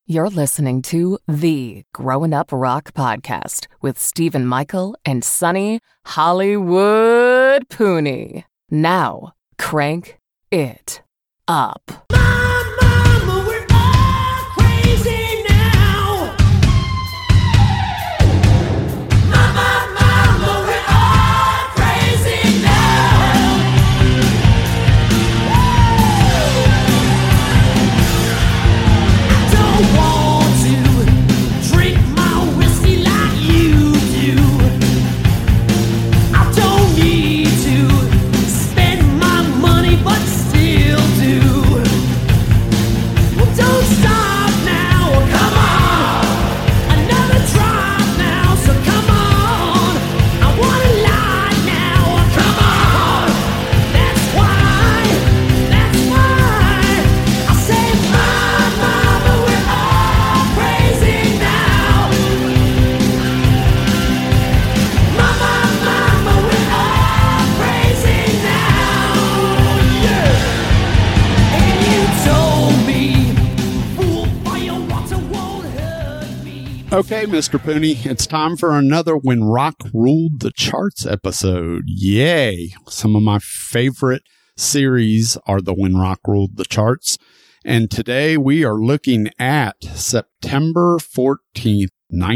You're listening to the Growing Up Rock podcast with Stephen Michael and Sonny Hollywood Pooney. Now, crank it up. Mama, we're all crazy now. Mama, we're all crazy now. I don't want to drink my whiskey like you do. I don't need to spend my money, but still do. Well, don't stop now, come on. Another drop now, so come on. I want a lot now, come on. That's why I say, Mama, we're all crazy now. Mama, we're all crazy now. Yeah. And you told me, fool, for your water won't hurt me. Okay, Mr. Pooney, it's time for another When Rock Ruled the Charts episode. Yay! Some of my favorite series are the When Rock Ruled the Charts. And today we are looking at September 14th,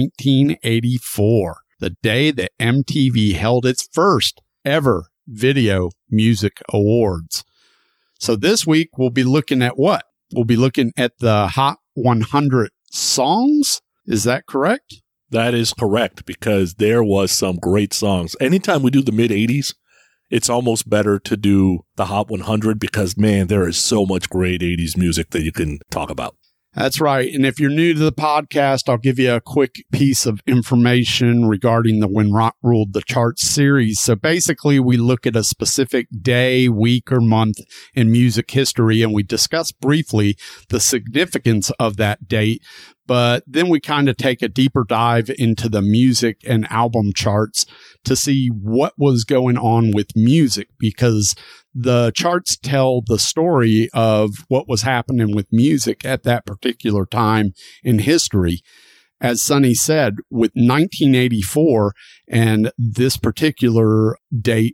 1984, the day that MTV held its first ever Video Music Awards. So this week we'll be looking at what? We'll be looking at the Hot 100 songs. Is that correct? That is correct, because there was some great songs. Anytime we do the mid-'80s, it's almost better to do the Hot 100 because, man, there is so much great 80s music that you can talk about. That's right. And if you're new to the podcast, I'll give you a quick piece of information regarding the When Rock Ruled the Charts series. So basically, we look at a specific day, week, or month in music history, and we discuss briefly the significance of that date. But then we kind of take a deeper dive into the music and album charts to see what was going on with music, because the charts tell the story of what was happening with music at that particular time in history. As Sonny said, with 1984 and this particular date,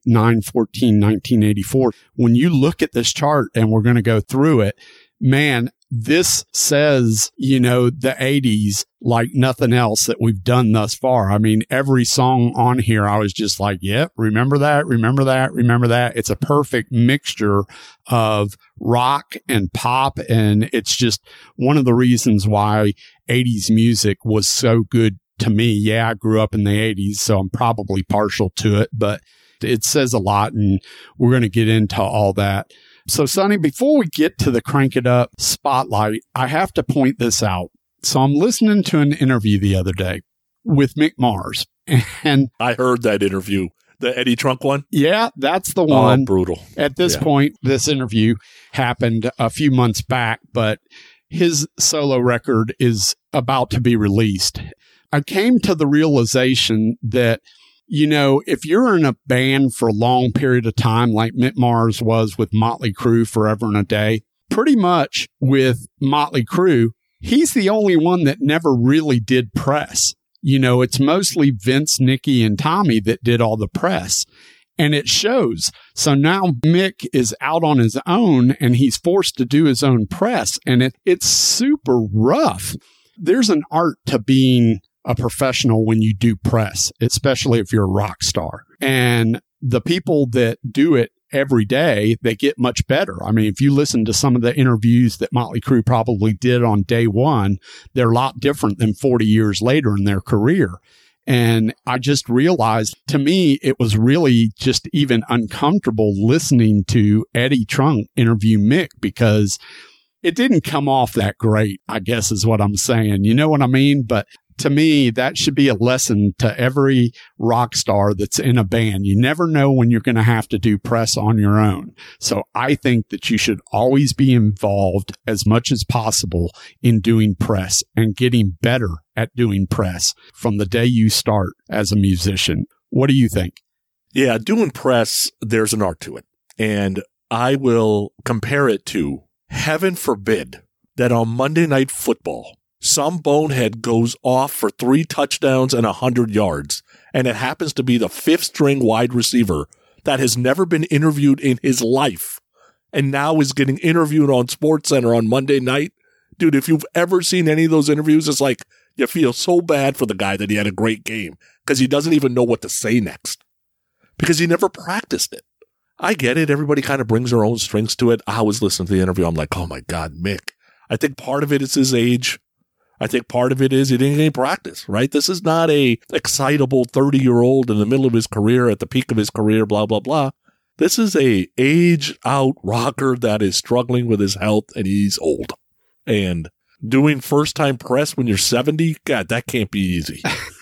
9/14/1984, when you look at this chart, and we're going to go through it, man, this says, the 80s like nothing else that we've done thus far. I mean, every song on here, I was just like, yep, remember that, remember that, remember that. It's a perfect mixture of rock and pop. And it's just one of the reasons why 80s music was so good to me. Yeah, I grew up in the 80s, so I'm probably partial to it, but it says a lot, and we're going to get into all that. So, Sonny, before we get to the Crank It Up spotlight, I have to point this out. So I'm listening to an interview the other day with Mick Mars. And I heard that interview, the Eddie Trunk one. Yeah, that's the one. Oh, brutal. At this point, this interview happened a few months back, but his solo record is about to be released. I came to the realization that, if you're in a band for a long period of time, like Mick Mars was with Motley Crue, Forever and a Day, pretty much with Motley Crue, he's the only one that never really did press. It's mostly Vince, Nicky, and Tommy that did all the press. And it shows. So now Mick is out on his own, and he's forced to do his own press. And it's super rough. There's an art to being a professional when you do press, especially if you're a rock star. And the people that do it every day, they get much better. I mean, if you listen to some of the interviews that Motley Crue probably did on day one, they're a lot different than 40 years later in their career. And I just realized, to me, it was really just even uncomfortable listening to Eddie Trunk interview Mick, because it didn't come off that great, I guess is what I'm saying. You know what I mean? But to me, that should be a lesson to every rock star that's in a band. You never know when you're going to have to do press on your own. So I think that you should always be involved as much as possible in doing press and getting better at doing press from the day you start as a musician. What do you think? Yeah, doing press, there's an art to it. And I will compare it to, heaven forbid, that on Monday Night Football, some bonehead goes off for 3 touchdowns and 100 yards, and it happens to be the 5th-string wide receiver that has never been interviewed in his life and now is getting interviewed on SportsCenter on Monday night. Dude, if you've ever seen any of those interviews, it's like you feel so bad for the guy that he had a great game because he doesn't even know what to say next because he never practiced it. I get it. Everybody kind of brings their own strings to it. I was listening to the interview. I'm like, oh my God, Mick. I think part of it is his age. I think part of it is he didn't get any practice, right? This is not a excitable 30-year-old in the middle of his career, at the peak of his career, blah, blah, blah. This is a aged-out rocker that is struggling with his health, and he's old. And doing first-time press when you're 70, God, that can't be easy.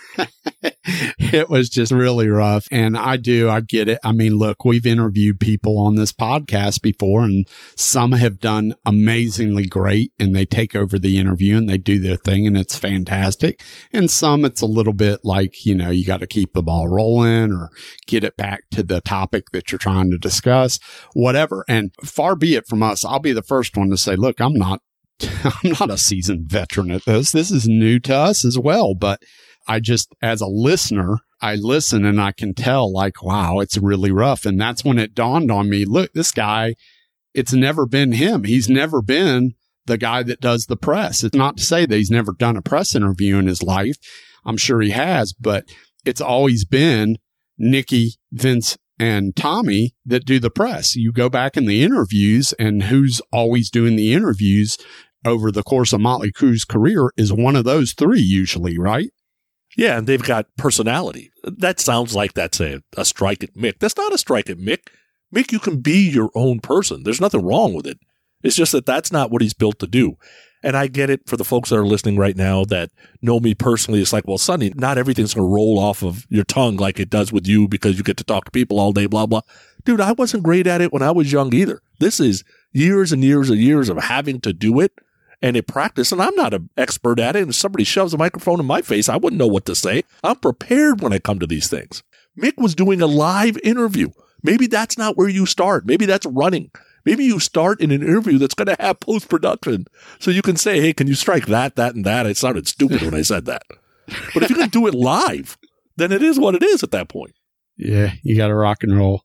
It was just really rough. And I get it. I mean, look, we've interviewed people on this podcast before, and some have done amazingly great, and they take over the interview and they do their thing, and it's fantastic. And some, it's a little bit like, you know, you got to keep the ball rolling or get it back to the topic that you're trying to discuss, whatever. And far be it from us. I'll be the first one to say, look, I'm not a seasoned veteran at this. This is new to us as well. But I just, as a listener, I listen and I can tell like, wow, it's really rough. And that's when it dawned on me, look, this guy, it's never been him. He's never been the guy that does the press. It's not to say that he's never done a press interview in his life. I'm sure he has, but it's always been Nikki, Vince, and Tommy that do the press. You go back in the interviews, and who's always doing the interviews over the course of Motley Crue's career is one of those 3 usually, right? Yeah, and they've got personality. That sounds like that's a strike at Mick. That's not a strike at Mick. Mick, you can be your own person. There's nothing wrong with it. It's just that that's not what he's built to do. And I get it for the folks that are listening right now that know me personally. It's like, well, Sonny, not everything's going to roll off of your tongue like it does with you because you get to talk to people all day, blah, blah. Dude, I wasn't great at it when I was young either. This is years and years and years of having to do it. And in practice, and I'm not an expert at it, and if somebody shoves a microphone in my face, I wouldn't know what to say. I'm prepared when I come to these things. Mick was doing a live interview. Maybe that's not where you start. Maybe that's running. Maybe you start in an interview that's going to have post-production. So you can say, hey, can you strike that, and that? It sounded stupid when I said that. But if you're going to do it live, then it is what it is at that point. Yeah, you got to rock and roll.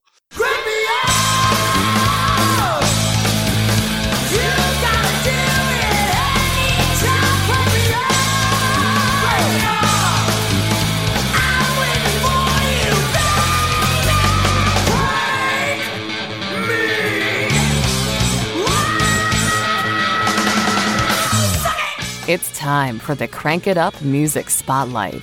It's time for the Crank It Up Music Spotlight.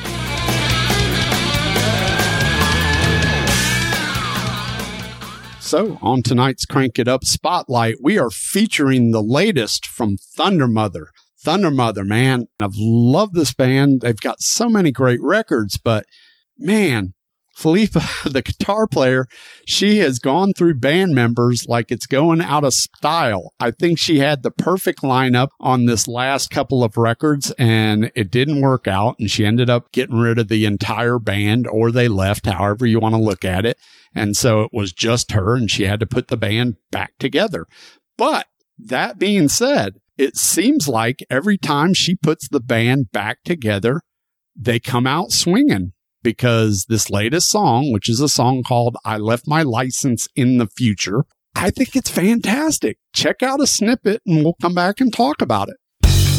So, on tonight's Crank It Up Spotlight, we are featuring the latest from Thunder Mother. Thunder Mother, man, I've loved this band. They've got so many great records, but man, Philippa, the guitar player, she has gone through band members like it's going out of style. I think she had the perfect lineup on this last couple of records, and it didn't work out, and she ended up getting rid of the entire band, or they left, however you want to look at it. And so it was just her, and she had to put the band back together. But that being said, it seems like every time she puts the band back together, they come out swinging. Because this latest song, which is a song called I Left My License in the Future, I think it's fantastic. Check out a snippet and we'll come back and talk about it.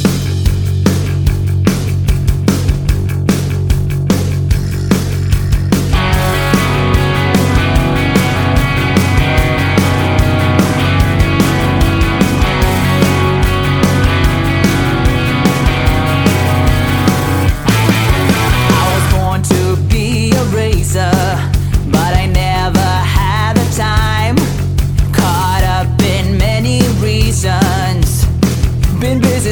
But I never had the time. Caught up in many reasons. Been busy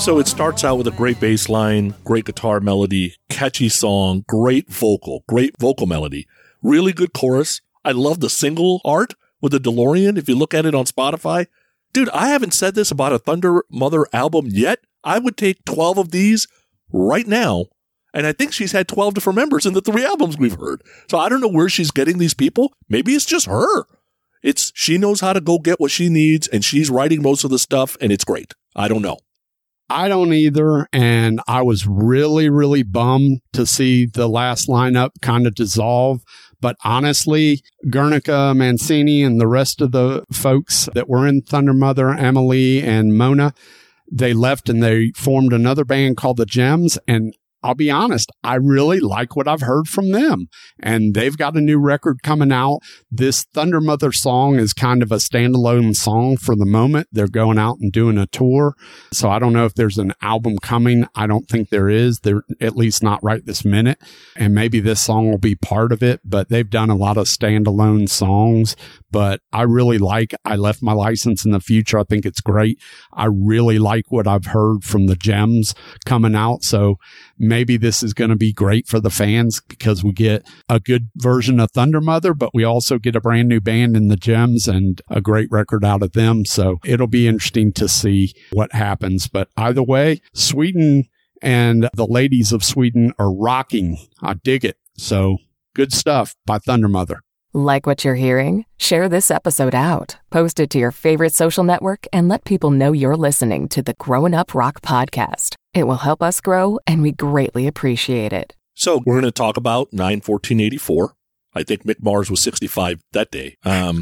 So it starts out with a great bass line, great guitar melody, catchy song, great vocal melody, really good chorus. I love the single art with the DeLorean. If you look at it on Spotify, dude, I haven't said this about a Thunder Mother album yet. I would take 12 of these right now. And I think she's had 12 different members in the 3 albums we've heard. So I don't know where she's getting these people. Maybe it's just her. She knows how to go get what she needs, and she's writing most of the stuff, and it's great. I don't know. I don't either. And I was really, really bummed to see the last lineup kind of dissolve. But honestly, Guernica, Mancini, and the rest of the folks that were in Thunder Mother, Emily and Mona, they left and they formed another band called the Gems. And I'll be honest, I really like what I've heard from them. And they've got a new record coming out. This Thunder Mother song is kind of a standalone song for the moment. They're going out and doing a tour. So I don't know if there's an album coming. I don't think there is. They're at least not right this minute. And maybe this song will be part of it. But they've done a lot of standalone songs. But I really like I Left My License in the Future. I think it's great. I really like what I've heard from the Gems coming out. So maybe this is going to be great for the fans because we get a good version of Thunder Mother, but we also get a brand new band in the Gems and a great record out of them. So it'll be interesting to see what happens. But either way, Sweden and the ladies of Sweden are rocking. I dig it. So good stuff by Thunder Mother. Like what you're hearing? Share this episode out, post it to your favorite social network, and let people know you're listening to the Growing Up Rock podcast. It will help us grow, and we greatly appreciate it. So we're going to talk about 9/14/84. I think Mick Mars was 65 that day.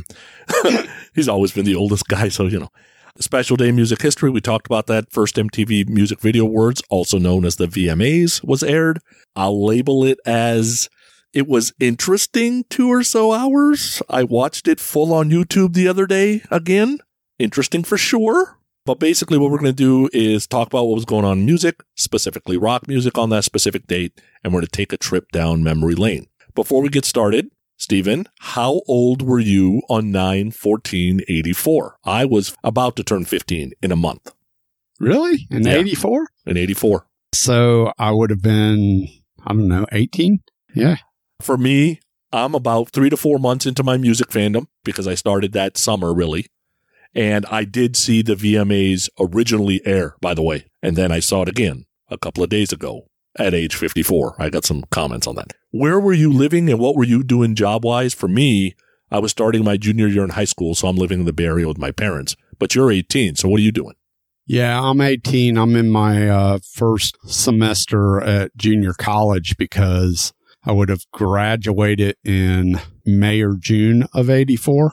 He's always been the oldest guy, so, you know. Special Day in Music History, we talked about that. First MTV Music Video Awards, also known as the VMAs, was aired. I'll label it as... It was interesting 2 or so hours. I watched it full on YouTube the other day again. Interesting for sure. But basically what we're going to do is talk about what was going on in music, specifically rock music on that specific date, and we're going to take a trip down memory lane. Before we get started, Stephen, how old were you on 9/14/84? I was about to turn 15 in a month. Really? In 84? In 84. So I would have been, 18? Yeah. For me, I'm about 3 to 4 months into my music fandom because I started that summer, really. And I did see the VMAs originally air, by the way. And then I saw it again a couple of days ago at age 54. I got some comments on that. Where were you living and what were you doing job-wise? For me, I was starting my junior year in high school, so I'm living in the Bay Area with my parents. But you're 18, so what are you doing? Yeah, I'm 18. I'm in my first semester at junior college because I would have graduated in May or June of 84.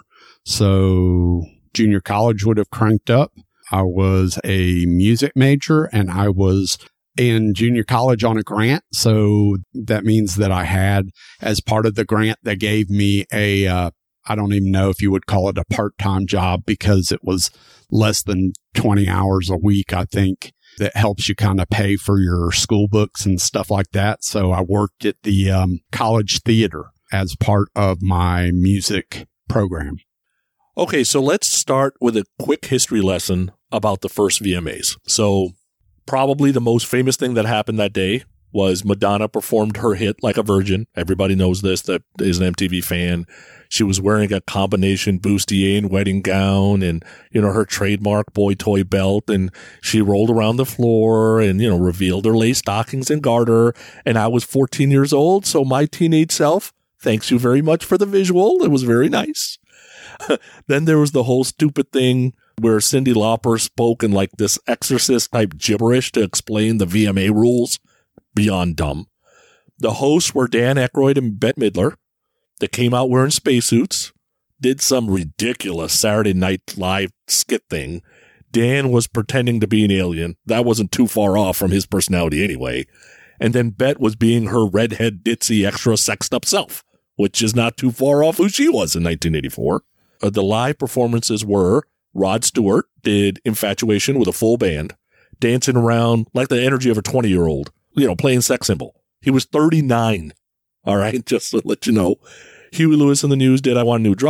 So junior college would have cranked up. I was a music major and I was in junior college on a grant. So that means that I had, as part of the grant, they gave me I don't even know if you would call it a part-time job because it was less than 20 hours a week, I think. That helps you kind of pay for your school books and stuff like that. So I worked at the college theater as part of my music program. Okay, so let's start with a quick history lesson about the first VMAs. So probably the most famous thing that happened that day was Madonna performed her hit Like a Virgin. Everybody knows this, that is an MTV fan. She was wearing a combination bustier wedding gown and, her trademark boy toy belt. And she rolled around the floor and, revealed her lace stockings and garter. And I was 14 years old. So my teenage self, thanks you very much for the visual. It was very nice. Then there was the whole stupid thing where Cyndi Lauper spoke in like this exorcist type gibberish to explain the VMA rules. Beyond dumb. The hosts were Dan Aykroyd and Bette Midler. They came out wearing spacesuits, did some ridiculous Saturday Night Live skit thing. Dan was pretending to be an alien. That wasn't too far off from his personality anyway. And then Bette was being her redhead, ditzy, extra sexed up self, which is not too far off who she was in 1984. The live performances were Rod Stewart did Infatuation with a full band, dancing around like the energy of a 20-year-old. Playing sex symbol. He was 39. All right. Just to let you know. Huey Lewis and the News did I Want a New Drug.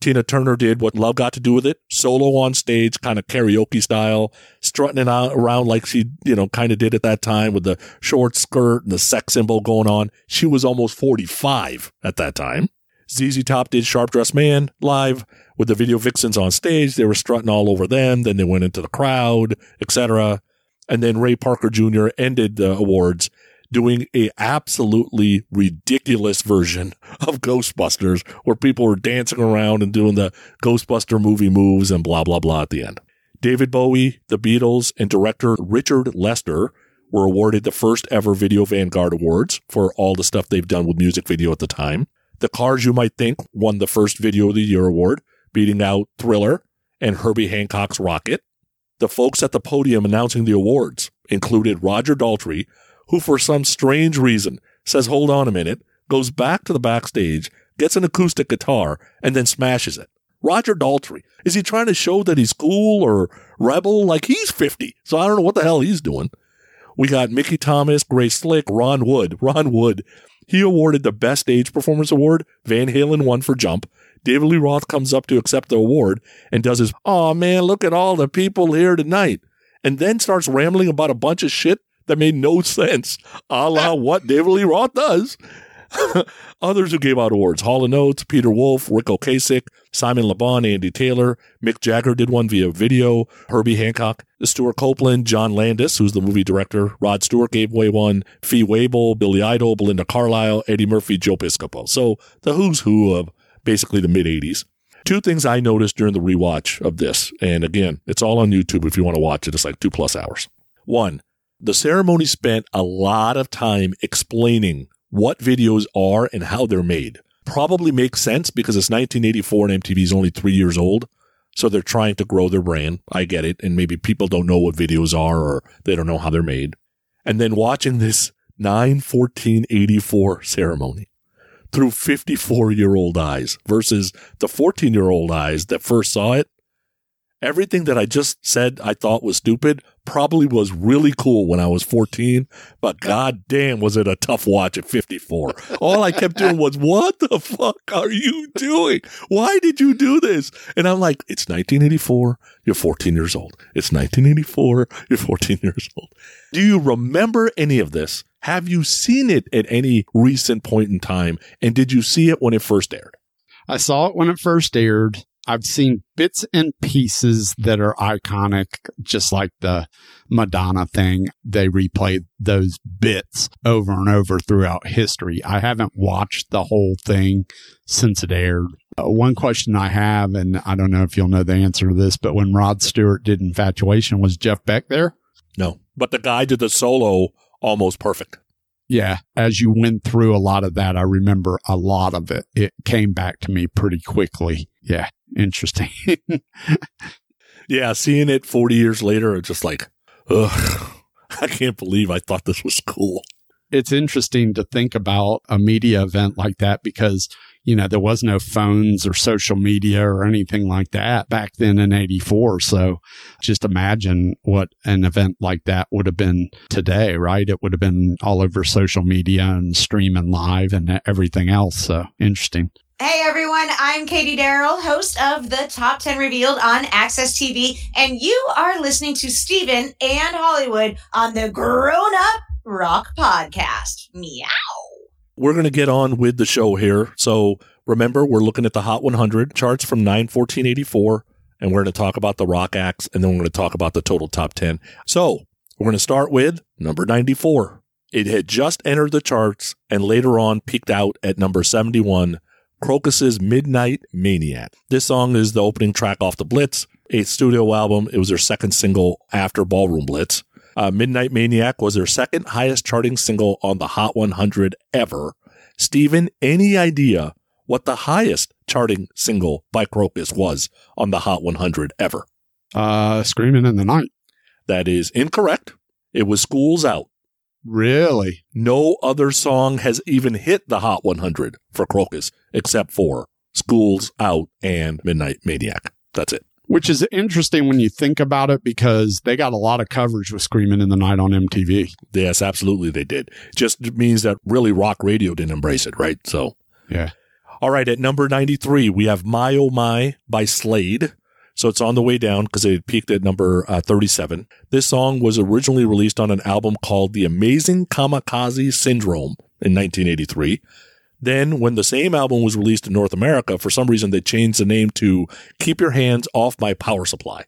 Tina Turner did what Love Got to Do with It, solo on stage, kind of karaoke style, strutting it out around like she, kind of did at that time with the short skirt and the sex symbol going on. She was almost 45 at that time. ZZ Top did Sharp Dressed Man live with the Video Vixens on stage. They were strutting all over them. Then they went into the crowd, etc. And then Ray Parker Jr. ended the awards doing a absolutely ridiculous version of Ghostbusters where people were dancing around and doing the Ghostbuster movie moves and blah, blah, blah at the end. David Bowie, the Beatles, and director Richard Lester were awarded the first ever Video Vanguard Awards for all the stuff they've done with music video at the time. The Cars You Might Think won the first Video of the Year award, beating out Thriller and Herbie Hancock's Rocket. The folks at the podium announcing the awards included Roger Daltrey, who for some strange reason says, hold on a minute, goes back to the backstage, gets an acoustic guitar, and then smashes it. Roger Daltrey. Is he trying to show that he's cool or rebel? Like, he's 50, so I don't know what the hell he's doing. We got Mickey Thomas, Grace Slick, Ron Wood. Ron Wood, he awarded the Best Stage Performance Award. Van Halen won for Jump. David Lee Roth comes up to accept the award and does his, oh man, look at all the people here tonight. And then starts rambling about a bunch of shit that made no sense, a la what David Lee Roth does. Others who gave out awards, Hall & Oates, Peter Wolf, Rick Ocasek, Simon Le Bon, Andy Taylor, Mick Jagger did one via video, Herbie Hancock, Stuart Copeland, John Landis, who's the movie director, Rod Stewart gave away one, Fee Waybill, Billy Idol, Belinda Carlisle, Eddie Murphy, Joe Piscopo. So the who's who of basically the mid-'80s. Two things I noticed during the rewatch of this, and again, it's all on YouTube if you want to watch it. It's like 2+ hours. One, the ceremony spent a lot of time explaining what videos are and how they're made. Probably makes sense because it's 1984 and MTV is only 3 years old. So they're trying to grow their brand. I get it. And maybe people don't know what videos are or they don't know how they're made. And then watching this 9/14/84 ceremony through 54-year-old eyes versus the 14-year-old eyes that first saw it. Everything that I just said I thought was stupid probably was really cool when I was 14, but goddamn was it a tough watch at 54. All I kept doing was, what the fuck are you doing? Why did you do this? And I'm like, it's 1984, you're 14 years old. It's 1984, you're 14 years old. Do you remember any of this? Have you seen it at any recent point in time? And did you see it when it first aired? I saw it when it first aired. I've seen bits and pieces that are iconic, just like the Madonna thing. They replayed those bits over and over throughout history. I haven't watched the whole thing since it aired. One question I have, and I don't know if you'll know the answer to this, but when Rod Stewart did Infatuation, was Jeff Beck there? No, but the guy did the solo almost perfect. Yeah, as you went through a lot of that, I remember a lot of it. It came back to me pretty quickly. Yeah, interesting. Yeah, seeing it 40 years later, it's just like, ugh, I can't believe I thought this was cool. It's interesting to think about a media event like that because, you know, there was no phones or social media or anything like that back then in 84. So just imagine what an event like that would have been today, right? It would have been all over social media and streaming live and everything else. So interesting. Hey everyone, I'm Katie Darrell, host of the Top 10 Revealed on Access TV, and you are listening to Steven and Hollywood on the Grown Up Rock Podcast. Meow. We're going to get on with the show here. So remember, we're looking at the Hot 100 charts from 9/14/84, and we're going to talk about the rock acts, and then we're going to talk about the total top 10. So we're going to start with number 94. It had just entered the charts and later on peaked out at number 71. Crocus's Midnight Maniac. This song is the opening track off the Blitz, a studio album. It was their second single after Ballroom Blitz. Midnight Maniac was their second highest charting single on the Hot 100 ever. Steven, any idea what the highest charting single by Crocus was on the Hot 100 ever? Screaming in the Night. That is incorrect. It was School's Out. Really? No other song has even hit the Hot 100 for Crocus except for School's Out and Midnight Maniac. That's it. Which is interesting when you think about it because they got a lot of coverage with Screaming in the Night on MTV. Yes, absolutely they did. Just means that really rock radio didn't embrace it, right? So, yeah. All right, at number 93, we have My Oh My by Slade. So it's on the way down because it peaked at number 37. This song was originally released on an album called The Amazing Kamikaze Syndrome in 1983. Then, when the same album was released in North America, for some reason they changed the name to Keep Your Hands Off My Power Supply.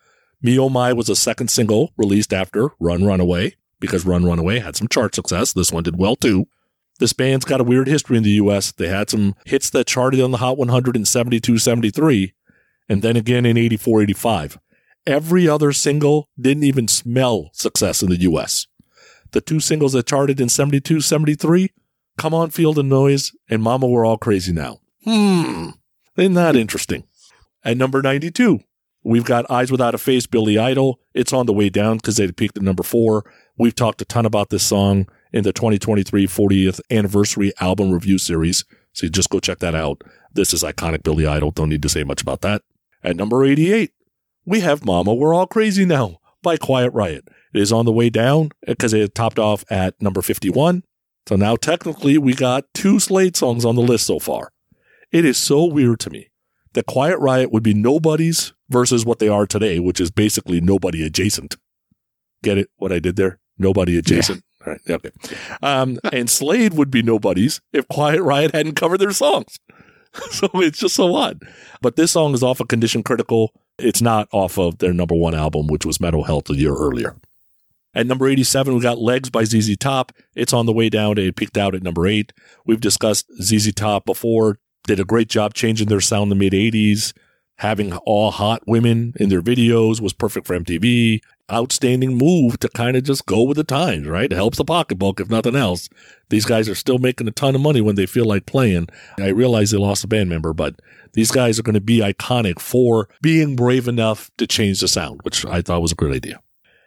Me Oh My was a second single released after Run Runaway, because Run Runaway had some chart success. This one did well too. This band's got a weird history in the U.S. They had some hits that charted on the Hot 100 in 72, 73, and then again in 84, 85. Every other single didn't even smell success in the U.S. The two singles that charted in 72, 73, Come On Feel the Noise and Mama We're All Crazy Now. Isn't that interesting? At number 92, we've got Eyes Without a Face, Billy Idol. It's on the way down because they peaked at number 4. We've talked a ton about this song in the 2023 40th anniversary album review series. So you just go check that out. This is iconic Billy Idol. Don't need to say much about that. At number 88, we have Mama We're All Crazy Now by Quiet Riot. It is on the way down because it topped off at number 51. So now technically we got 2 Slade songs on the list so far. It is so weird to me that Quiet Riot would be nobodies versus what they are today, which is basically nobody adjacent. Get it? What I did there? Nobody adjacent. Yeah. All right. Okay. And Slade would be nobodies if Quiet Riot hadn't covered their songs. So it's just so odd. But this song is off of Condition Critical. It's not off of their number 1 album, which was Mental Health a year earlier. At number 87, we got Legs by ZZ Top. It's on the way down. It peaked out at number 8. We've discussed ZZ Top before. Did a great job changing their sound in the mid-80s. Having all hot women in their videos was perfect for MTV. Outstanding move to kind of just go with the times, right? It helps the pocketbook, if nothing else. These guys are still making a ton of money when they feel like playing. I realize they lost a band member, but these guys are going to be iconic for being brave enough to change the sound, which I thought was a good idea.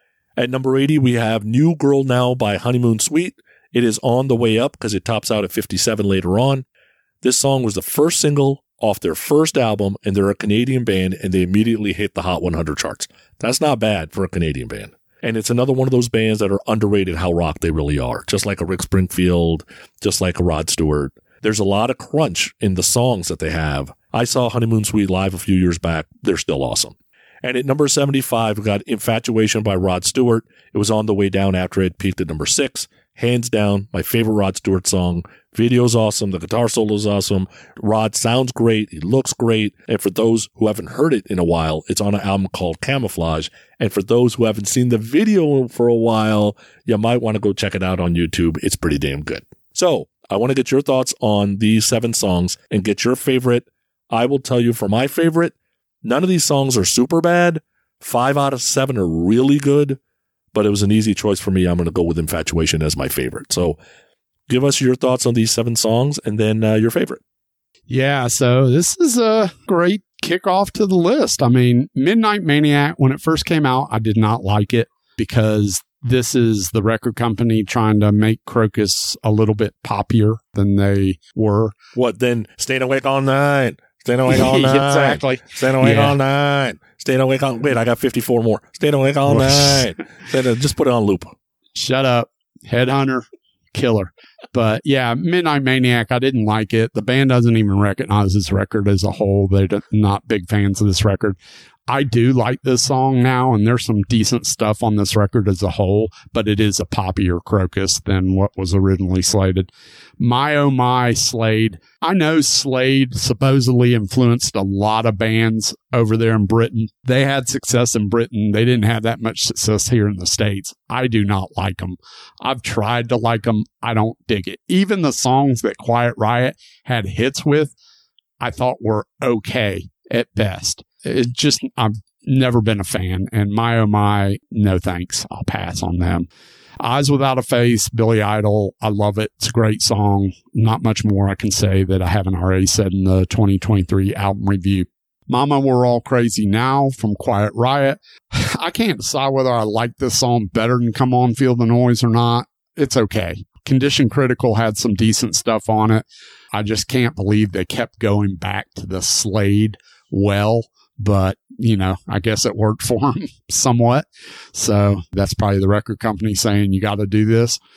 At number 80, we have New Girl Now by Honeymoon Suite. It is on the way up because it tops out at 57 later on. This song was the first single off their first album, and they're a Canadian band, and they immediately hit the Hot 100 charts. That's not bad for a Canadian band. And it's another one of those bands that are underrated how rock they really are, just like a Rick Springfield, just like a Rod Stewart. There's a lot of crunch in the songs that they have. I saw Honeymoon Suite live a few years back. They're still awesome. And at number 75, we got Infatuation by Rod Stewart. It was on the way down after it peaked at number 6. Hands down, my favorite Rod Stewart song. Video's awesome. The guitar solo's awesome. Rod sounds great. He looks great. And for those who haven't heard it in a while, it's on an album called Camouflage. And for those who haven't seen the video for a while, you might want to go check it out on YouTube. It's pretty damn good. So I want to get your thoughts on these 7 songs and get your favorite. I will tell you for my favorite, none of these songs are super bad. 5 out of 7 are really good, but it was an easy choice for me. I'm going to go with Infatuation as my favorite. So give us your thoughts on these 7 songs and then your favorite. Yeah, so this is a great kickoff to the list. I mean, Midnight Maniac, when it first came out, I did not like it because this is the record company trying to make Crocus a little bit poppier than they were. What, then Staying Awake All Night? Staying awake all night. Exactly. Staying awake all night. Staying awake all... Wait, I got 54 more. Staying awake all night. Just put it on loop. Shut up. Headhunter. Killer. But yeah, Midnight Maniac, I didn't like it. The band doesn't even recognize this record as a whole. They're not big fans of this record. I do like this song now, and there's some decent stuff on this record as a whole, but it is a poppier Crocus than what was originally slated. My Oh My, Slade. I know Slade supposedly influenced a lot of bands over there in Britain. They had success in Britain. They didn't have that much success here in the States. I do not like them. I've tried to like them. I don't dig it. Even the songs that Quiet Riot had hits with, I thought were okay at best. It just, I've never been a fan. And My Oh My, no thanks. I'll pass on them. Eyes Without a Face, Billy Idol. I love it. It's a great song. Not much more I can say that I haven't already said in the 2023 album review. Mama We're All Crazy Now from Quiet Riot. I can't decide whether I like this song better than Come On Feel the Noise or not. It's okay. Condition Critical had some decent stuff on it. I just can't believe they kept going back to the Slade well. But, you know, I guess it worked for them somewhat. So that's probably the record company saying, you got to do this.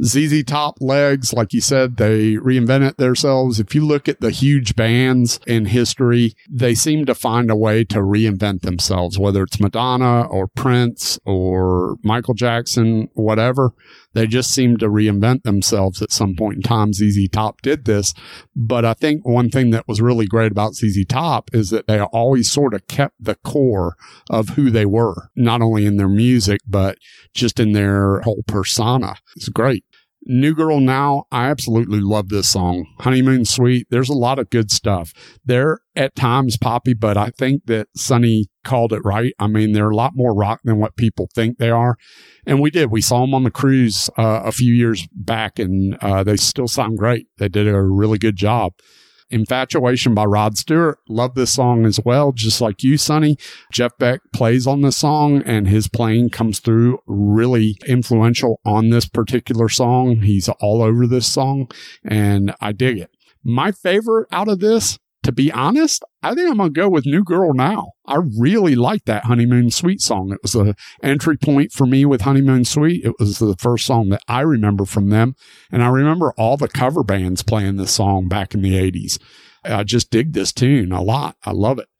ZZ Top legs, like you said, they reinvented themselves. If you look at the huge bands in history, they seem to find a way to reinvent themselves, whether it's Madonna or Prince or Michael Jackson, whatever. They just seem to reinvent themselves at some point in time. ZZ Top did this. But I think one thing that was really great about ZZ Top is that they always sort of kept the core of who they were, not only in their music, but just in their whole persona. It's great. New Girl Now, I absolutely love this song. Honeymoon Suite, there's a lot of good stuff. They're at times poppy, but I think that Sonny called it right. I mean, they're a lot more rock than what people think they are. And we saw them on the cruise a few years back, and they still sound great. They did a really good job. Infatuation by Rod Stewart. Love this song as well, just like you, Sonny. Jeff Beck plays on this song, and his playing comes through really influential on this particular song. He's all over this song, and I dig it. My favorite out of this, to be honest, I think I'm going to go with New Girl Now. I really like that Honeymoon Suite song. It was an entry point for me with Honeymoon Suite. It was the first song that I remember from them. And I remember all the cover bands playing this song back in the 80s. I just dig this tune a lot. I love it.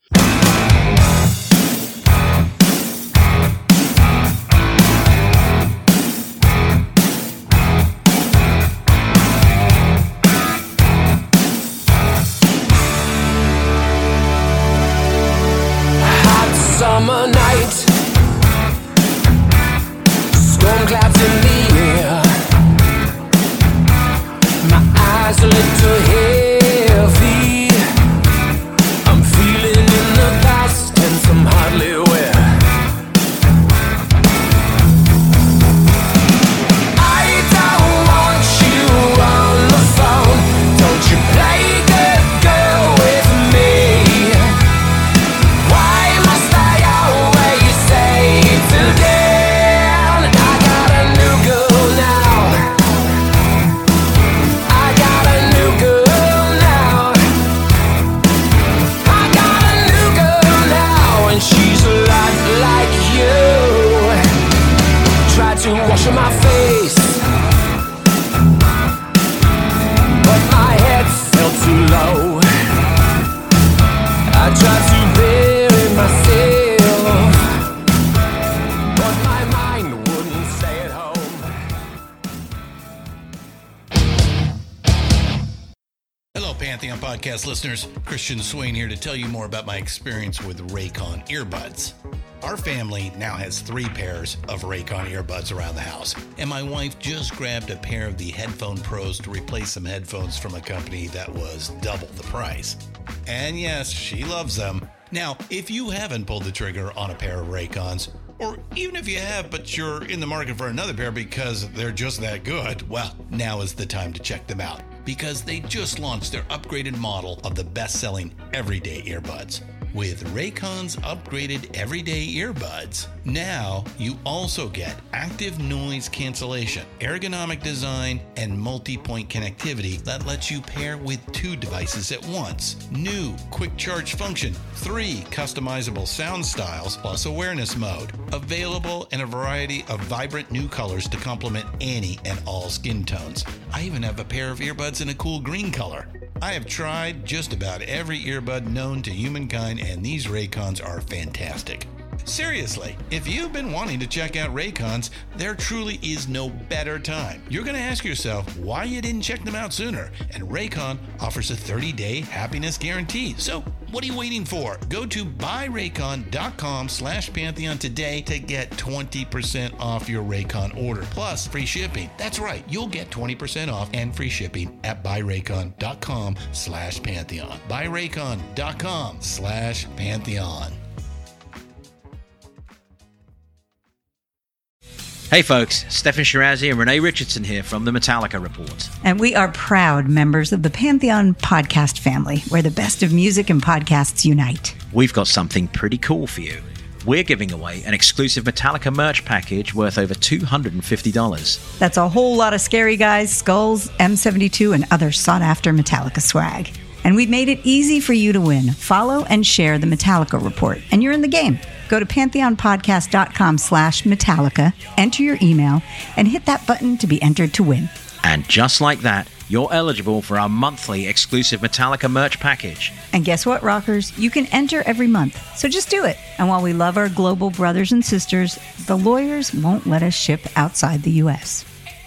Summer night, storm clouds in the air. My eyes are a little heavy. I'm feeling in the past tense, I'm hardly aware. I don't want you on the phone. Don't you play good girl with me. Why must I always say today? I got a new girl now. I got a new girl now. I got a new girl now, and she's a lot like you. Tried to wash my face, but my head felt too low. I tried to bury myself, but my mind wouldn't stay at home. Hello, Pantheon Podcast listeners. Christian Swain here to tell you more about my experience with Raycon earbuds. Our family now has 3 pairs of Raycon earbuds around the house, and my wife just grabbed a pair of the Headphone Pros to replace some headphones from a company that was double the price. And yes, she loves them. Now, if you haven't pulled the trigger on a pair of Raycons, or even if you have, but you're in the market for another pair because they're just that good, well, now is the time to check them out, because they just launched their upgraded model of the best-selling everyday earbuds. With Raycon's upgraded everyday earbuds, now you also get active noise cancellation, ergonomic design, and multi-point connectivity that lets you pair with 2 devices at once. New quick charge function, 3 customizable sound styles, plus awareness mode. Available in a variety of vibrant new colors to complement any and all skin tones. I even have a pair of earbuds in a cool green color. I have tried just about every earbud known to humankind, and these Raycons are fantastic. Seriously, if you've been wanting to check out Raycons, there truly is no better time. You're going to ask yourself why you didn't check them out sooner, and Raycon offers a 30-day happiness guarantee. So what are you waiting for? Go to buyraycon.com/Pantheon today to get 20% off your Raycon order, plus free shipping. That's right, you'll get 20% off and free shipping at buyraycon.com/Pantheon. buyraycon.com/Pantheon. Hey folks, Stefan Shirazi and Renee Richardson here from the Metallica Report. And we are proud members of the Pantheon podcast family, where the best of music and podcasts unite. We've got something pretty cool for you. We're giving away an exclusive Metallica merch package worth over $250. That's a whole lot of Scary Guys, Skulls, M72, and other sought-after Metallica swag. And we've made it easy for you to win. Follow and share the Metallica Report, and you're in the game. Go to pantheonpodcast.com/Metallica, enter your email, and hit that button to be entered to win. And just like that, you're eligible for our monthly exclusive Metallica merch package. And guess what, rockers? You can enter every month, so just do it. And while we love our global brothers and sisters, the lawyers won't let us ship outside the U.S.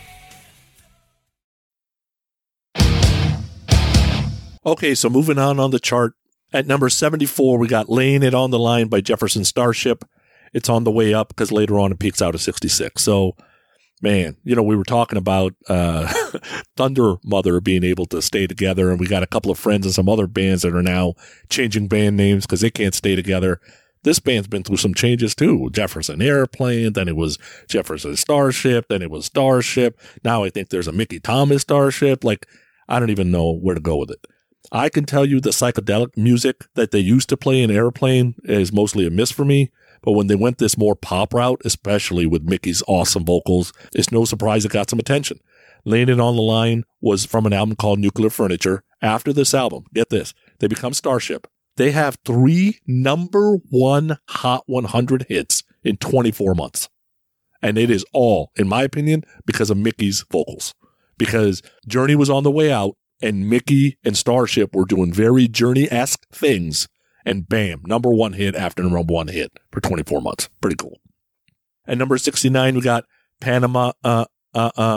Okay, so moving on the chart. At number 74, we got Laying It on the Line by Jefferson Starship. It's on the way up because later on it peaks out at 66. So, man, we were talking about Thunder Mother being able to stay together, and we got a couple of friends and some other bands that are now changing band names because they can't stay together. This band's been through some changes too. Jefferson Airplane, then it was Jefferson Starship, then it was Starship. Now I think there's a Mickey Thomas Starship. Like, I don't even know where to go with it. I can tell you the psychedelic music that they used to play in Airplane is mostly a miss for me. But when they went this more pop route, especially with Mickey's awesome vocals, it's no surprise it got some attention. Laying It on the Line was from an album called Nuclear Furniture. After this album, get this, they become Starship. They have 3 number 1 Hot 100 hits in 24 months. And it is all, in my opinion, because of Mickey's vocals. Because Journey was on the way out, and Mickey and Starship were doing very Journey-esque things. And bam, number 1 hit after number 1 hit for 24 months. Pretty cool. At number 69, we got Panama, by Van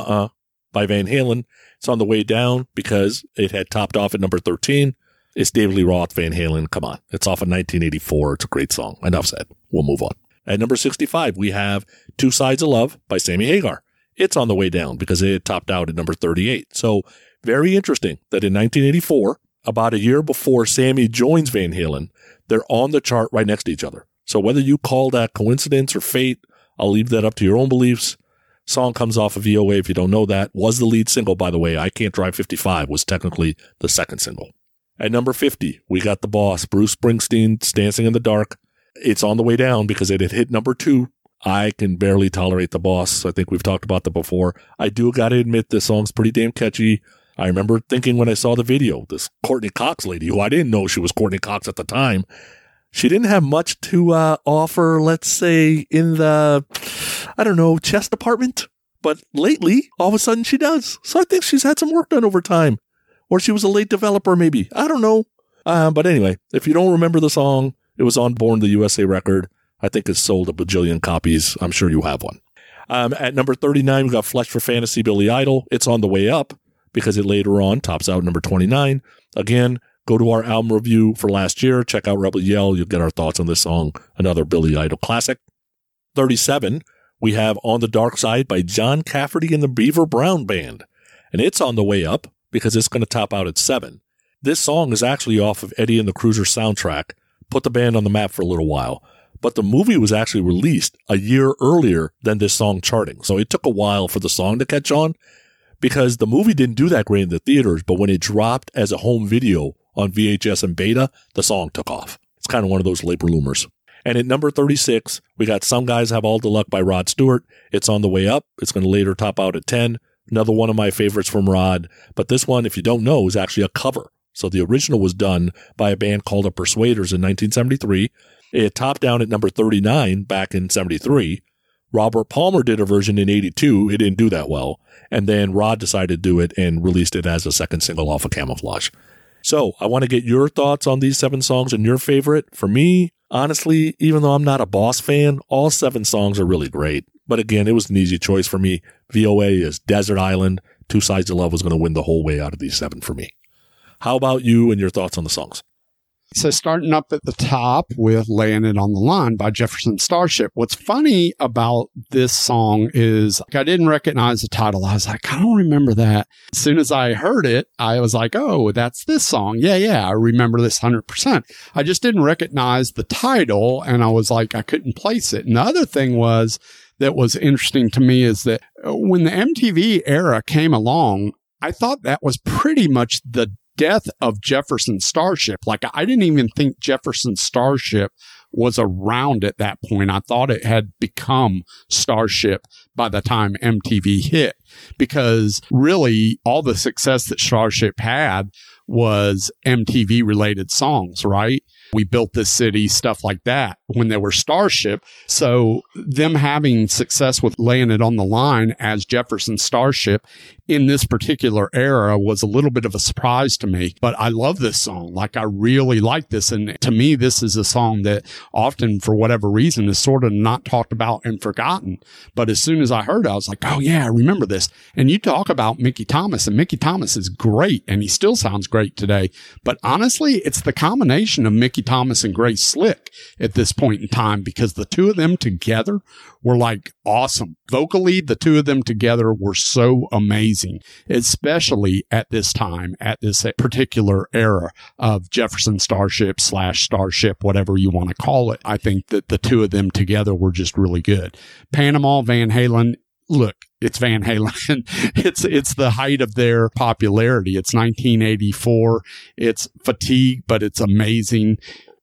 Halen. It's on the way down because it had topped off at number 13. It's David Lee Roth, Van Halen. Come on. It's off of 1984. It's a great song. Enough said. We'll move on. At number 65, we have Two Sides of Love by Sammy Hagar. It's on the way down because it had topped out at number 38. So very interesting that in 1984, about a year before Sammy joins Van Halen, they're on the chart right next to each other. So whether you call that coincidence or fate, I'll leave that up to your own beliefs. Song comes off of VOA, if you don't know that. Was the lead single, by the way. I Can't Drive 55 was technically the second single. At number 50, we got The Boss, Bruce Springsteen's Dancing in the Dark. It's on the way down because it had hit number 2. I can barely tolerate The Boss. I think we've talked about that before. I do got to admit this song's pretty damn catchy. I remember thinking when I saw the video, this Courtney Cox lady, who I didn't know she was Courtney Cox at the time, she didn't have much to offer, let's say, in the, chess department. But lately, all of a sudden she does. So I think she's had some work done over time. Or she was a late developer, maybe. I don't know. But anyway, if you don't remember the song, it was on Born the USA record. I think it's sold a bajillion copies. I'm sure you have one. At number 39, we got Flesh for Fantasy, Billy Idol. It's on the way up because it later on tops out number 29. Again, go to our album review for last year. Check out Rebel Yell. You'll get our thoughts on this song. Another Billy Idol classic. 37, we have On the Dark Side by John Cafferty and the Beaver Brown Band. And it's on the way up because it's going to top out at 7. This song is actually off of Eddie and the Cruiser soundtrack. Put the band on the map for a little while. But the movie was actually released a year earlier than this song charting. So it took a while for the song to catch on because the movie didn't do that great in the theaters. But when it dropped as a home video on VHS and beta, the song took off. It's kind of one of those late bloomers. And at number 36, we got Some Guys Have All the Luck by Rod Stewart. It's on the way up. It's going to later top out at 10. Another one of my favorites from Rod. But this one, if you don't know, is actually a cover. So the original was done by a band called the Persuaders in 1973. It topped down at number 39 back in 73. Robert Palmer did a version in 82. It didn't do that well. And then Rod decided to do it and released it as a second single off of Camouflage. So I want to get your thoughts on these 7 songs and your favorite. For me, honestly, even though I'm not a Boss fan, all 7 songs are really great. But again, it was an easy choice for me. VOA is Desert Island. Two Sides of Love was going to win the whole way out of these 7 for me. How about you and your thoughts on the songs? So starting up at the top with Laying It on the Line by Jefferson Starship. What's funny about this song is I didn't recognize the title. I was like, I don't remember that. As soon as I heard it, I was like, oh, that's this song. Yeah, I remember this 100%. I just didn't recognize the title, and I was like, I couldn't place it. And the other thing that was interesting to me is that when the MTV era came along, I thought that was pretty much the death of Jefferson Starship. Like, I didn't even think Jefferson Starship was around at that point. I thought it had become Starship by the time MTV hit, because really all the success that Starship had was MTV related songs, right? We built this city, stuff like that when they were Starship. So them having success with laying it on the line as Jefferson Starship in this particular era was a little bit of a surprise to me, but I love this song. Like, I really like this. And to me, this is a song that often, for whatever reason, is sort of not talked about and forgotten. But as soon as I heard it, I was like, oh yeah, I remember this. And you talk about Mickey Thomas, and Mickey Thomas is great, and he still sounds great today. But honestly, it's the combination of Mickey Thomas and Grace Slick at this point in time, because the two of them together were like awesome. Vocally, the two of them together were so amazing, especially at this time, at this particular era of Jefferson Starship / Starship, whatever you want to call it. I think that the two of them together were just really good. Panama, Van Halen. Look, it's Van Halen. It's the height of their popularity. It's 1984. It's fatigue, but it's amazing.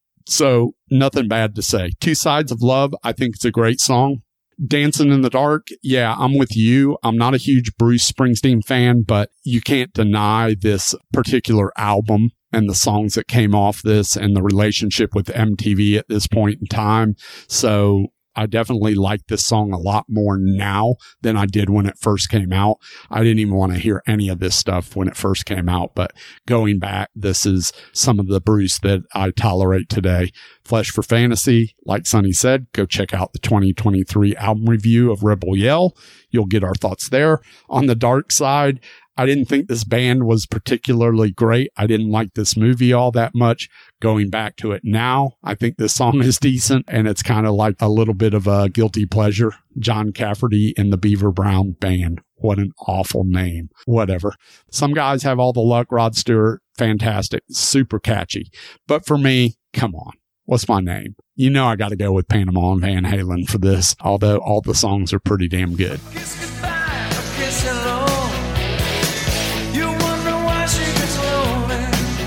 So nothing bad to say. Two Sides of Love. I think it's a great song. Dancing in the Dark. Yeah, I'm with you. I'm not a huge Bruce Springsteen fan, but you can't deny this particular album and the songs that came off this and the relationship with MTV at this point in time. So I definitely like this song a lot more now than I did when it first came out. I didn't even want to hear any of this stuff when it first came out, but going back, this is some of the Bruce that I tolerate today. Flesh for Fantasy, like Sonny said, go check out the 2023 album review of Rebel Yell. You'll get our thoughts there. On the dark side, I didn't think this band was particularly great. I didn't like this movie all that much. Going back to it now, I think this song is decent, and it's kind of like a little bit of a guilty pleasure. John Cafferty and the Beaver Brown Band. What an awful name. Whatever. Some guys have all the luck. Rod Stewart, fantastic. Super catchy. But for me, come on. What's my name? You know I got to go with Panama and Van Halen for this, although all the songs are pretty damn good. Kiss goodbye, kiss hello. You wonder why she gets lonely.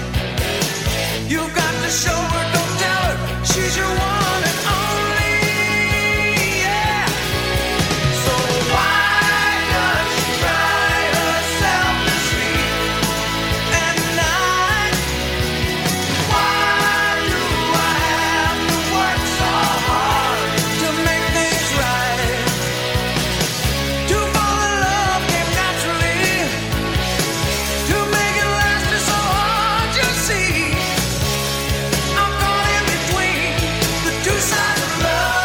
You got to show her, don't tell her. She's your one and only. Yeah. So why does she cry herself to sleep at night? Why do I have to work so hard to make things right? To fall in love came naturally. To make it last is so hard to see. I'm caught in between the two sides of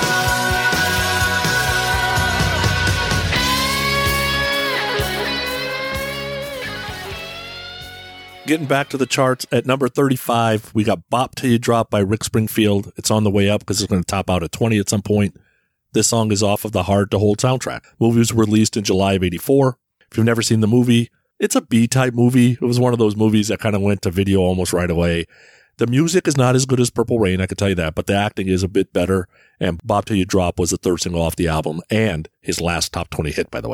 love. Getting back to the charts, at number 35, we got Bop Till You Drop by Rick Springfield. It's on the way up because it's going to top out at 20 at some point. This song is off of the Hard to Hold soundtrack. Movie was released in July of 84. If you've never seen the movie, it's a B-type movie. It was one of those movies that kind of went to video almost right away. The music is not as good as Purple Rain, I can tell you that, but the acting is a bit better. And Bop Till You Drop was the third single off the album and his last top 20 hit, by the way.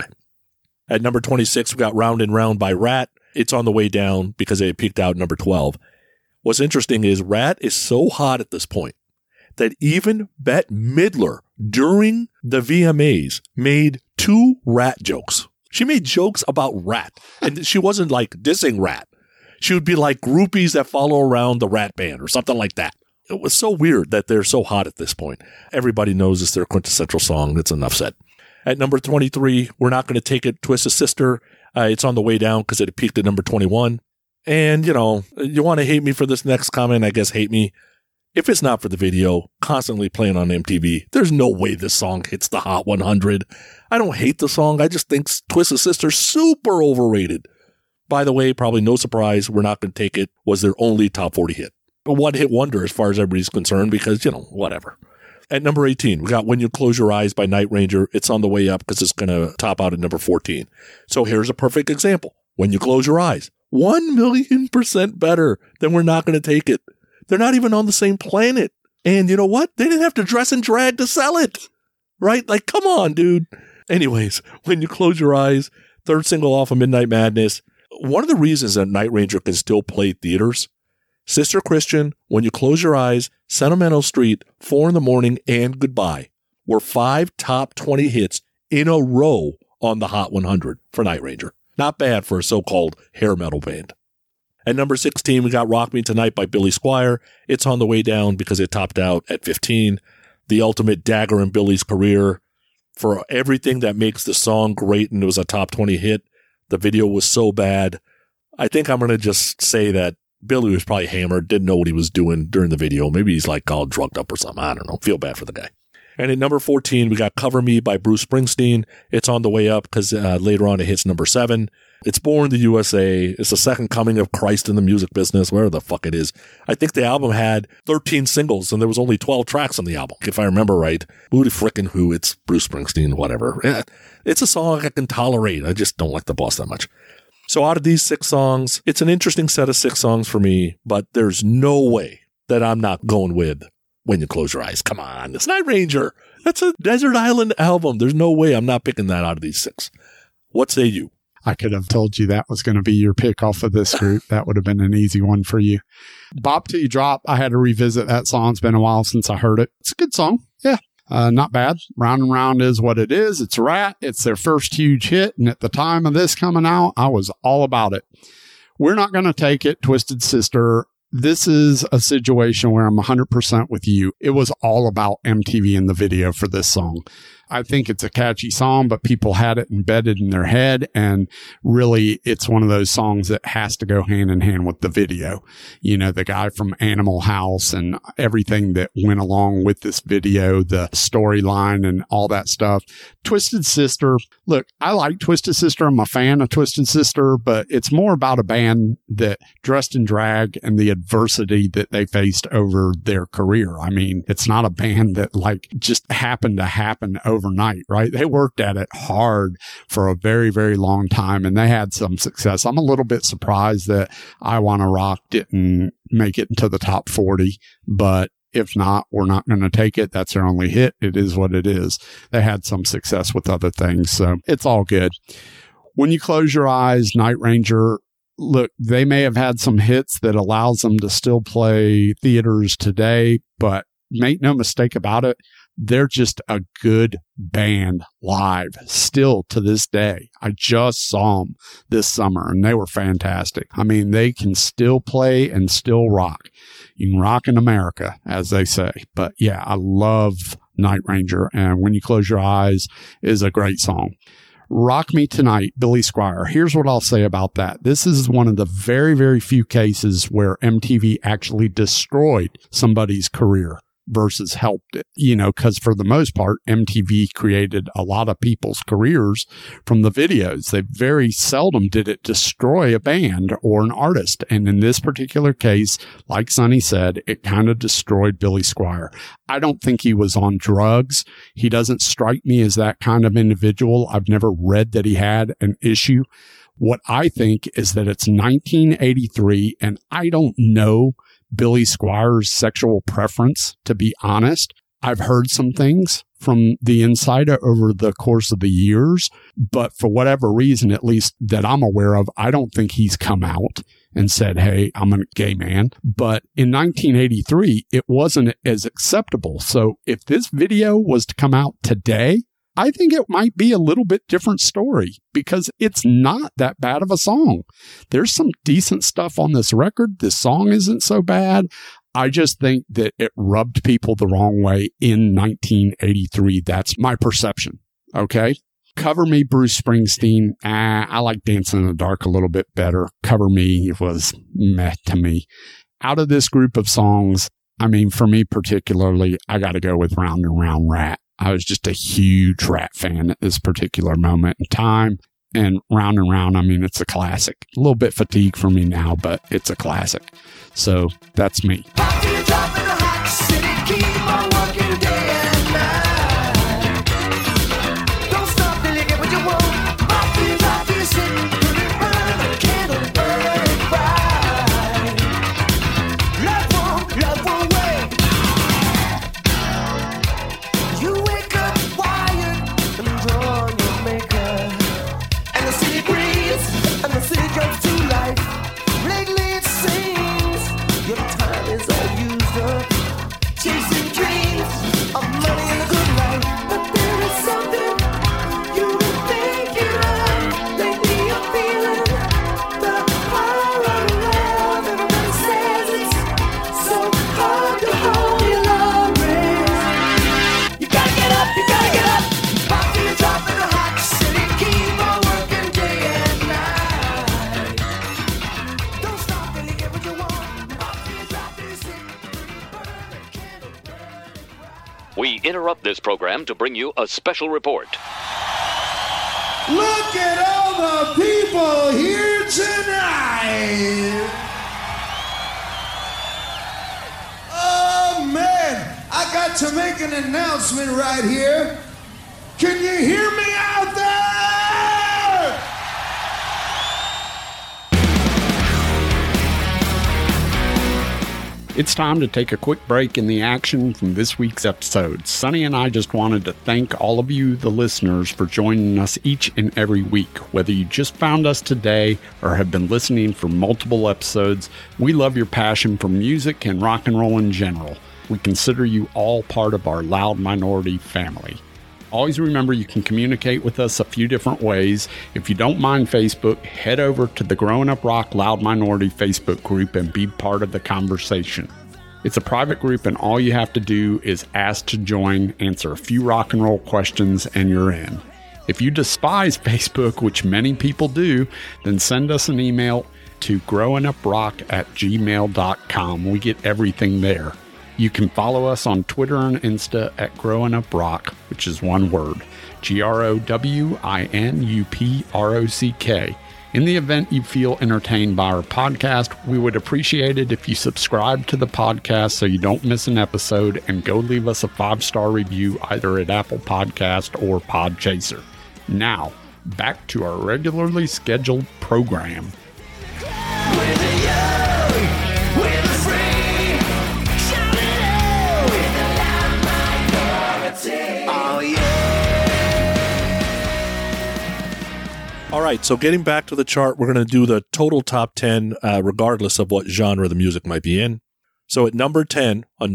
At number 26, we got Round and Round by Rat. It's on the way down because it peaked out number 12. What's interesting is Rat is so hot at this point that even Bette Midler during the VMAs made 2 Rat jokes. She made jokes about Rat, and she wasn't like dissing Rat. She would be like groupies that follow around the Rat band or something like that. It was so weird that they're so hot at this point. Everybody knows it's their quintessential song. That's enough said. At number 23, We're Not Going to Take It, Twisted Sister. It's on the way down because it peaked at number 21. And, you know, you want to hate me for this next comment, I guess hate me. If it's not for the video constantly playing on MTV, there's no way this song hits the Hot 100. I don't hate the song. I just think Twisted Sister's super overrated. By the way, probably no surprise, We're Not Going to Take It was their only top 40 hit. A one-hit wonder as far as everybody's concerned because, you know, whatever. At number 18, we got When You Close Your Eyes by Night Ranger. It's on the way up because it's going to top out at number 14. So here's a perfect example. When You Close Your Eyes, 1,000,000% better than We're Not Going to Take It. They're not even on the same planet. And you know what? They didn't have to dress and drag to sell it. Right? Like, come on, dude. Anyways, When You Close Your Eyes, third single off of Midnight Madness. One of the reasons that Night Ranger can still play theaters, Sister Christian, When You Close Your Eyes, Sentimental Street, 4 in the Morning, and Goodbye were 5 top 20 hits in a row on the Hot 100 for Night Ranger. Not bad for a so-called hair metal band. At number 16, we got Rock Me Tonight by Billy Squier. It's on the way down because it topped out at 15. The ultimate dagger in Billy's career. For everything that makes the song great and it was a top 20 hit, the video was so bad. I think I'm going to just say that Billy was probably hammered, didn't know what he was doing during the video. Maybe he's like all drugged up or something. I don't know. Feel bad for the guy. And at number 14, we got Cover Me by Bruce Springsteen. It's on the way up because later on it hits number 7. It's Born in the USA. It's the second coming of Christ in the music business, whatever the fuck it is. I think the album had 13 singles and there was only 12 tracks on the album, if I remember right. Who the frickin' who? It's Bruce Springsteen, whatever. It's a song I can tolerate. I just don't like the boss that much. So out of these 6 songs, it's an interesting set of 6 songs for me, but there's no way that I'm not going with When You Close Your Eyes. Come on, it's Night Ranger. That's a Desert Island album. There's no way I'm not picking that out of these 6. What say you? I could have told you that was going to be your pick off of this group. That would have been an easy one for you. Bop Till You Drop. I had to revisit that song. It's been a while since I heard it. It's a good song. Yeah. Not bad. Round and Round is what it is. It's Rat. It's their first huge hit. And at the time of this coming out, I was all about it. We're Not Gonna Take It, Twisted Sister. This is a situation where I'm 100% with you. It was all about MTV in the video for this song. I think it's a catchy song, but people had it embedded in their head. And really, it's one of those songs that has to go hand in hand with the video. You know, the guy from Animal House and everything that went along with this video, the storyline and all that stuff. Twisted Sister. Look, I like Twisted Sister. I'm a fan of Twisted Sister, but it's more about a band that dressed in drag and the adversity that they faced over their career. I mean, it's not a band that like just happened to happen overnight, right? They worked at it hard for a very, very long time and they had some success. I'm a little bit surprised that I Wanna Rock didn't make it into the top 40, but if not, We're Not Gonna Take It. That's their only hit. It is what it is. They had some success with other things, so it's all good. When You Close Your Eyes, Night Ranger. Look, they may have had some hits that allows them to still play theaters today, but make no mistake about it, they're just a good band live still to this day. I just saw them this summer and they were fantastic. I mean, they can still play and still rock. You can rock in America, as they say. But yeah, I love Night Ranger, and When You Close Your Eyes is a great song. Rock Me Tonight, Billy Squier. Here's what I'll say about that. This is one of the very, very few cases where MTV actually destroyed somebody's career versus helped it, you know, because for the most part, MTV created a lot of people's careers from the videos. They very seldom did it destroy a band or an artist. And in this particular case, like Sonny said, it kind of destroyed Billy Squier. I don't think he was on drugs. He doesn't strike me as that kind of individual. I've never read that he had an issue. What I think is that it's 1983 and I don't know Billy Squier's sexual preference, to be honest. I've heard some things from the inside over the course of the years, but for whatever reason, at least that I'm aware of, I don't think he's come out and said, hey, I'm a gay man. But in 1983, it wasn't as acceptable. So if this video was to come out today, I think it might be a little bit different story because it's not that bad of a song. There's some decent stuff on this record. This song isn't so bad. I just think that it rubbed people the wrong way in 1983. That's my perception. Okay. Cover Me, Bruce Springsteen. I like Dancing in the Dark a little bit better. Cover Me was meh to me. Out of this group of songs, I mean, for me particularly, I got to go with Round and Round Rat. I was just a huge Rat fan at this particular moment in time. And Round and Round, I mean, it's a classic. A little bit fatigued for me now, but it's a classic. So that's me. Chasing dreams of We interrupt this program to bring you a special report. Look at all the people here tonight! Oh man, I got to make an announcement right here. Can you hear me out there? It's time to take a quick break in the action from this week's episode. Sonny and I just wanted to thank all of you, the listeners, for joining us each and every week. Whether you just found us today or have been listening for multiple episodes, we love your passion for music and rock and roll in general. We consider you all part of our Loud Minority family. Always remember you can communicate with us a few different ways. If you don't mind Facebook, head over to the Growing Up Rock Loud Minority Facebook group and be part of the conversation. It's a private group and all you have to do is ask to join, answer a few rock and roll questions, and you're in. If you despise Facebook, which many people do, then send us an email to growinguprock@gmail.com. We get everything there. You can follow us on Twitter and Insta at Growing Up Rock, which is one word, GROWINUPROCK. In the event you feel entertained by our podcast, we would appreciate it if you subscribe to the podcast so you don't miss an episode, and go leave us a 5-star review either at Apple Podcast or Podchaser. Now, back to our regularly scheduled program. All right, so getting back to the chart, we're going to do the total top 10, regardless of what genre the music might be in. So at number 10 on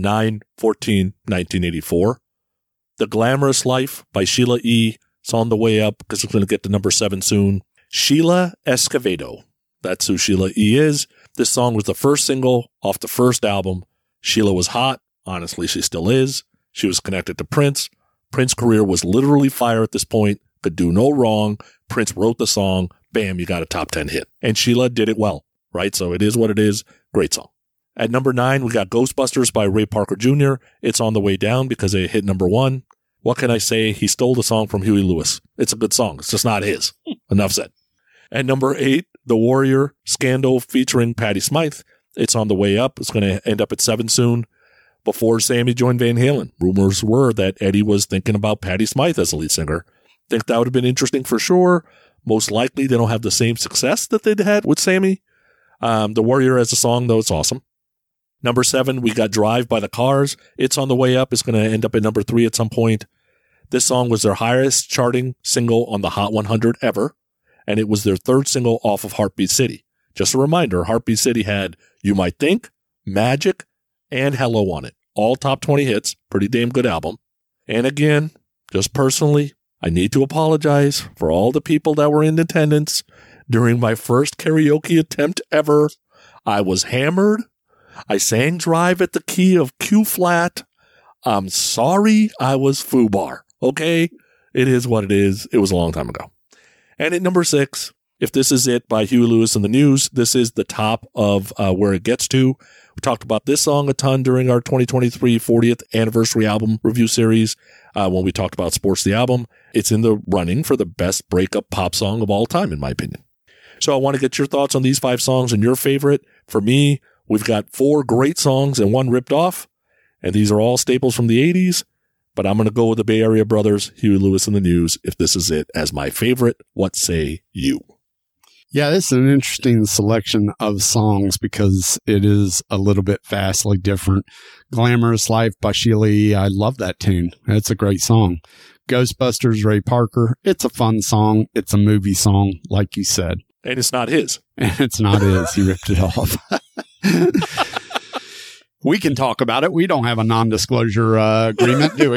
9/14/1984, The Glamorous Life by Sheila E. It's on the way up because it's going to get to number 7 soon. Sheila Escovedo. That's who Sheila E. is. This song was the first single off the first album. Sheila was hot. Honestly, she still is. She was connected to Prince. Prince's career was literally fire at this point. Could do no wrong. Prince wrote the song. Bam, you got a top 10 hit. And Sheila did it well, right? So it is what it is. Great song. At number 9, we got Ghostbusters by Ray Parker Jr. It's on the way down because it hit number 1. What can I say? He stole the song from Huey Lewis. It's a good song. It's just not his. Enough said. At number 8, The Warrior, Scandal featuring Patti Smythe. It's on the way up. It's going to end up at 7 soon. Before Sammy joined Van Halen, rumors were that Eddie was thinking about Patti Smythe as the lead singer. Think that would have been interesting for sure. Most likely they don't have the same success that they'd had with Sammy. The Warrior as a song, though, it's awesome. Number 7, we got Drive by the Cars. It's on the way up. It's going to end up at number 3 at some point. This song was their highest charting single on the Hot 100 ever, and it was their 3rd single off of Heartbeat City. Just a reminder, Heartbeat City had You Might Think, Magic, and Hello on it. All top 20 hits. Pretty damn good album. And again, just personally, I need to apologize for all the people that were in attendance during my first karaoke attempt ever. I was hammered. I sang Drive at the key of Q flat. I'm sorry I was foobar. Okay? It is what it is. It was a long time ago. And at number 6, If This Is It by Huey Lewis and the News. This is the top of where it gets to. We talked about this song a ton during our 2023 40th anniversary album review series when we talked about Sports the Album. It's in the running for the best breakup pop song of all time, in my opinion. So I want to get your thoughts on these 5 songs and your favorite. For me, we've got 4 great songs and 1 ripped off, and these are all staples from the 80s. But I'm going to go with the Bay Area brothers, Huey Lewis and the News, If This Is It, as my favorite. What say you? Yeah, this is an interesting selection of songs because it is a little bit vastly different. Glamorous Life by Sheila E. I love that tune. It's a great song. Ghostbusters, Ray Parker. It's a fun song. It's a movie song, like you said. And it's not his. And it's not his. He ripped it off. We can talk about it. We don't have a non-disclosure agreement, do we?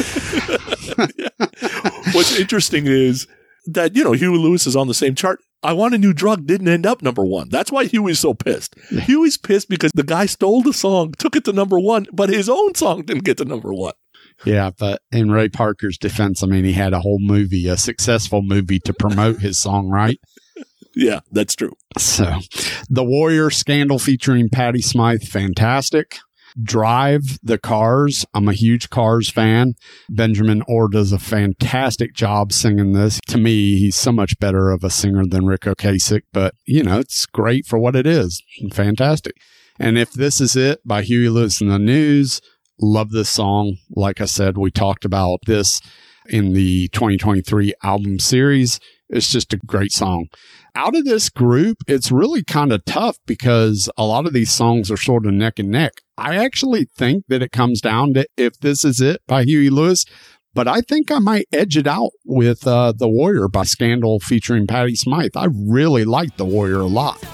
What's interesting is that, Huey Lewis is on the same chart. I Want a New Drug didn't end up number 1. That's why Huey's so pissed. Huey's pissed because the guy stole the song, took it to number 1, but his own song didn't get to number 1. Yeah, but in Ray Parker's defense, he had a whole movie, a successful movie to promote his song, right? Yeah, that's true. So, The Warrior, Scandal featuring Patti Smythe, fantastic. Drive the Cars. I'm a huge Cars fan. Benjamin Orr does a fantastic job singing this. To me, he's so much better of a singer than Rick Ocasek, but, it's great for what it is. Fantastic. And If This Is It by Huey Lewis and the News. Love this song. Like I said, we talked about this in the 2023 album series. It's just a great song. Out of this group, it's really kind of tough because a lot of these songs are sort of neck and neck. I actually think that it comes down to If This Is It by Huey Lewis, but I think I might edge it out with The Warrior by Scandal featuring Patti Smythe. I really like The Warrior a lot.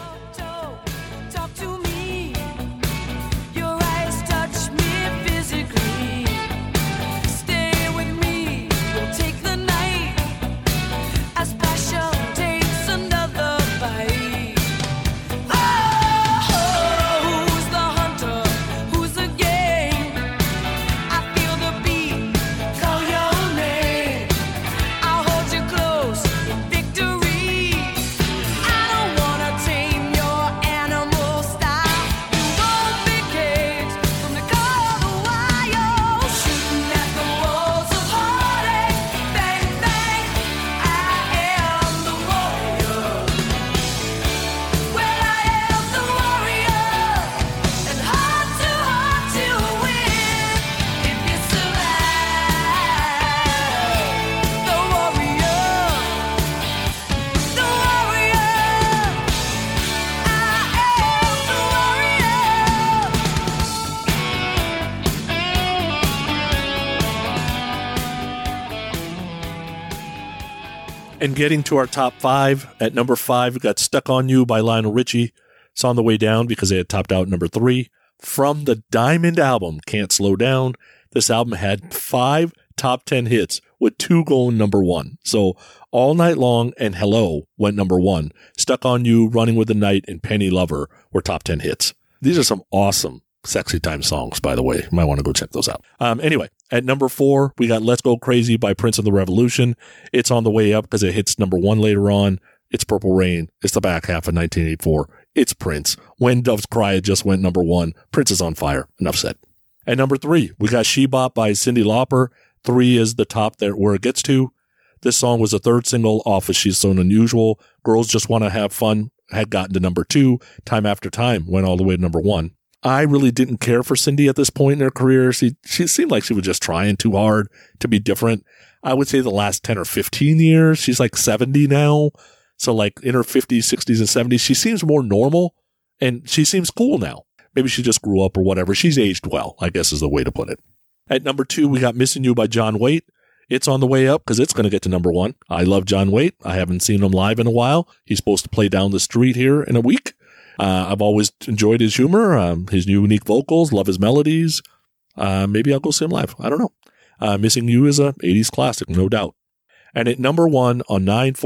And getting to our top 5, at number 5, we got Stuck on You by Lionel Richie. It's on the way down because they had topped out number 3. From the Diamond album, Can't Slow Down, this album had 5 top 10 hits, with 2 going number 1. So All Night Long and Hello went number 1. Stuck on You, Running with the Night, and Penny Lover were top 10 hits. These are some awesome Sexy Time songs, by the way. You might want to go check those out. Anyway, at number 4, we got Let's Go Crazy by Prince of the Revolution. It's on the way up because it hits number 1 later on. It's Purple Rain. It's the back half of 1984. It's Prince. When Doves Cry, it just went number 1. Prince is on fire. Enough said. At number 3, we got She Bop by Cyndi Lauper. 3 is the top there where it gets to. This song was the 3rd single off of She's So Unusual. Girls Just Want to Have Fun had gotten to number 2. Time After Time went all the way to number 1. I really didn't care for Cyndi at this point in her career. She seemed like she was just trying too hard to be different. I would say the last 10 or 15 years, she's like 70 now. So like in her 50s, 60s, and 70s, she seems more normal and she seems cool now. Maybe she just grew up or whatever. She's aged well, I guess is the way to put it. At number 2, we got Missing You by John Waite. It's on the way up because it's going to get to number 1. I love John Waite. I haven't seen him live in a while. He's supposed to play down the street here in a week. I've always enjoyed his humor, his unique vocals, love his melodies. Maybe I'll go see him live. I don't know. Missing You is a 80s classic, no doubt. And at number 1 on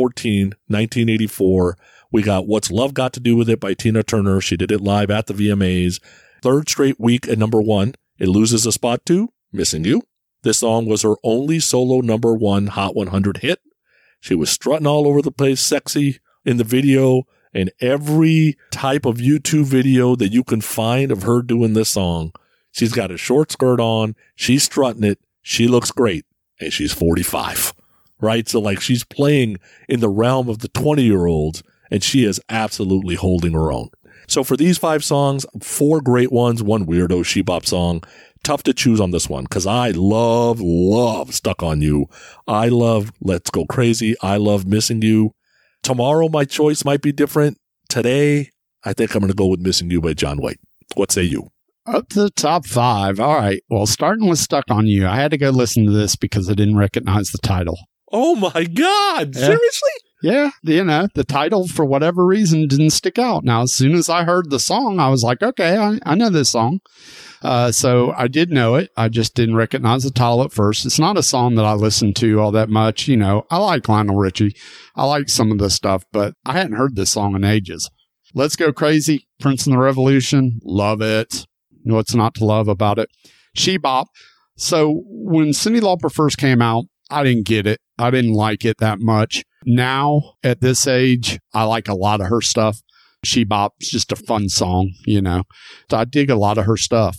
9/14/1984, we got What's Love Got to Do with It by Tina Turner. She did it live at the VMAs. 3rd straight week at number 1. It loses a spot to Missing You. This song was her only solo number 1 Hot 100 hit. She was strutting all over the place, sexy in the video. And every type of YouTube video that you can find of her doing this song, she's got a short skirt on, she's strutting it, she looks great, and she's 45, right? So like she's playing in the realm of the 20-year-olds, and she is absolutely holding her own. So for these 5 songs, 4 great ones, 1 weirdo She Bop song. Tough to choose on this one because I love Stuck on You. I love Let's Go Crazy. I love Missing You. Tomorrow, my choice might be different. Today, I think I'm going to go with Missing You by John Waite. What say you? Up to the top 5. All right. Well, starting with Stuck on You, I had to go listen to this because I didn't recognize the title. Oh, my God. Yeah. Seriously? Yeah. The title, for whatever reason, didn't stick out. Now, as soon as I heard the song, I was like, okay, I know this song. So I did know it. I just didn't recognize the title at first. It's not a song that I listen to all that much. I like Lionel Richie. I like some of the stuff, but I hadn't heard this song in ages. Let's Go Crazy, Prince and the Revolution. Love it. What's not to love about it? She Bop. So when Cyndi Lauper first came out, I didn't get it. I didn't like it that much. Now, at this age, I like a lot of her stuff. She Bop's just a fun song, I dig a lot of her stuff.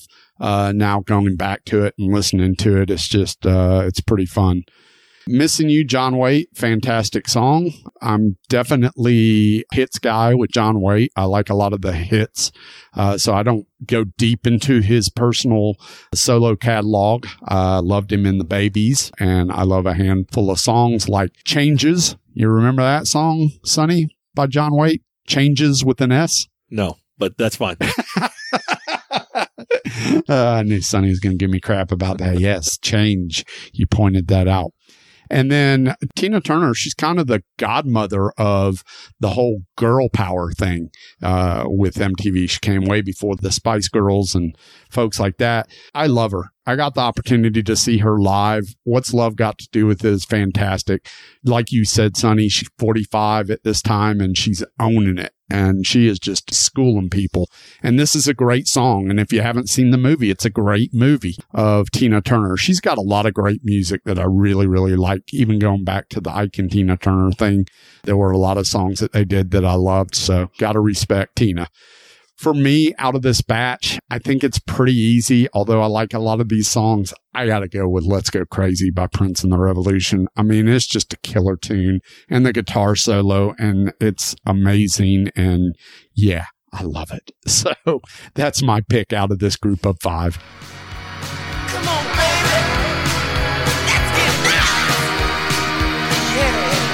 now going back to it and listening to it. It's just, it's pretty fun. Missing You, John Waite, fantastic song. I'm definitely hits guy with John Waite. I like a lot of the hits. So I don't go deep into his personal solo catalog. Loved him in The Babies, and I love a handful of songs like Changes. You remember that song, Sonny, by John Waite? Changes with an S? No, but that's fine. I knew Sonny was going to give me crap about that. Yes, Change. You pointed that out. And then Tina Turner, she's kind of the godmother of the whole girl power thing with MTV. She came way before the Spice Girls and folks like that. I love her. I got the opportunity to see her live. What's Love Got to Do with It is fantastic. Like you said, Sonny, she's 45 at this time and she's owning it. And she is just schooling people. And this is a great song. And if you haven't seen the movie, it's a great movie of Tina Turner. She's got a lot of great music that I really, really like. Even going back to the Ike and Tina Turner thing, there were a lot of songs that they did that I loved. So gotta respect Tina. For me, out of this batch, I think it's pretty easy. Although I like a lot of these songs, I got to go with Let's Go Crazy by Prince and the Revolution. I mean, it's just a killer tune and the guitar solo, and it's amazing. And yeah, I love it. So that's my pick out of this group of 5. Come on, baby. Let's get right. Yeah.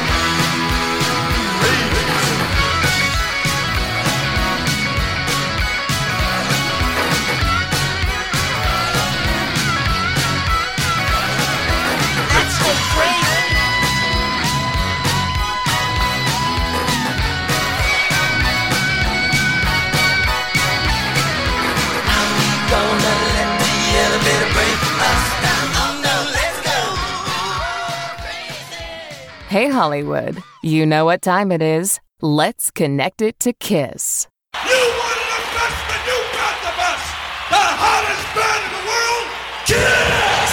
Hey, Hollywood. You know what time it is. Let's connect it to KISS. You wanted the best, but you got the best. The hottest band in the world, KISS!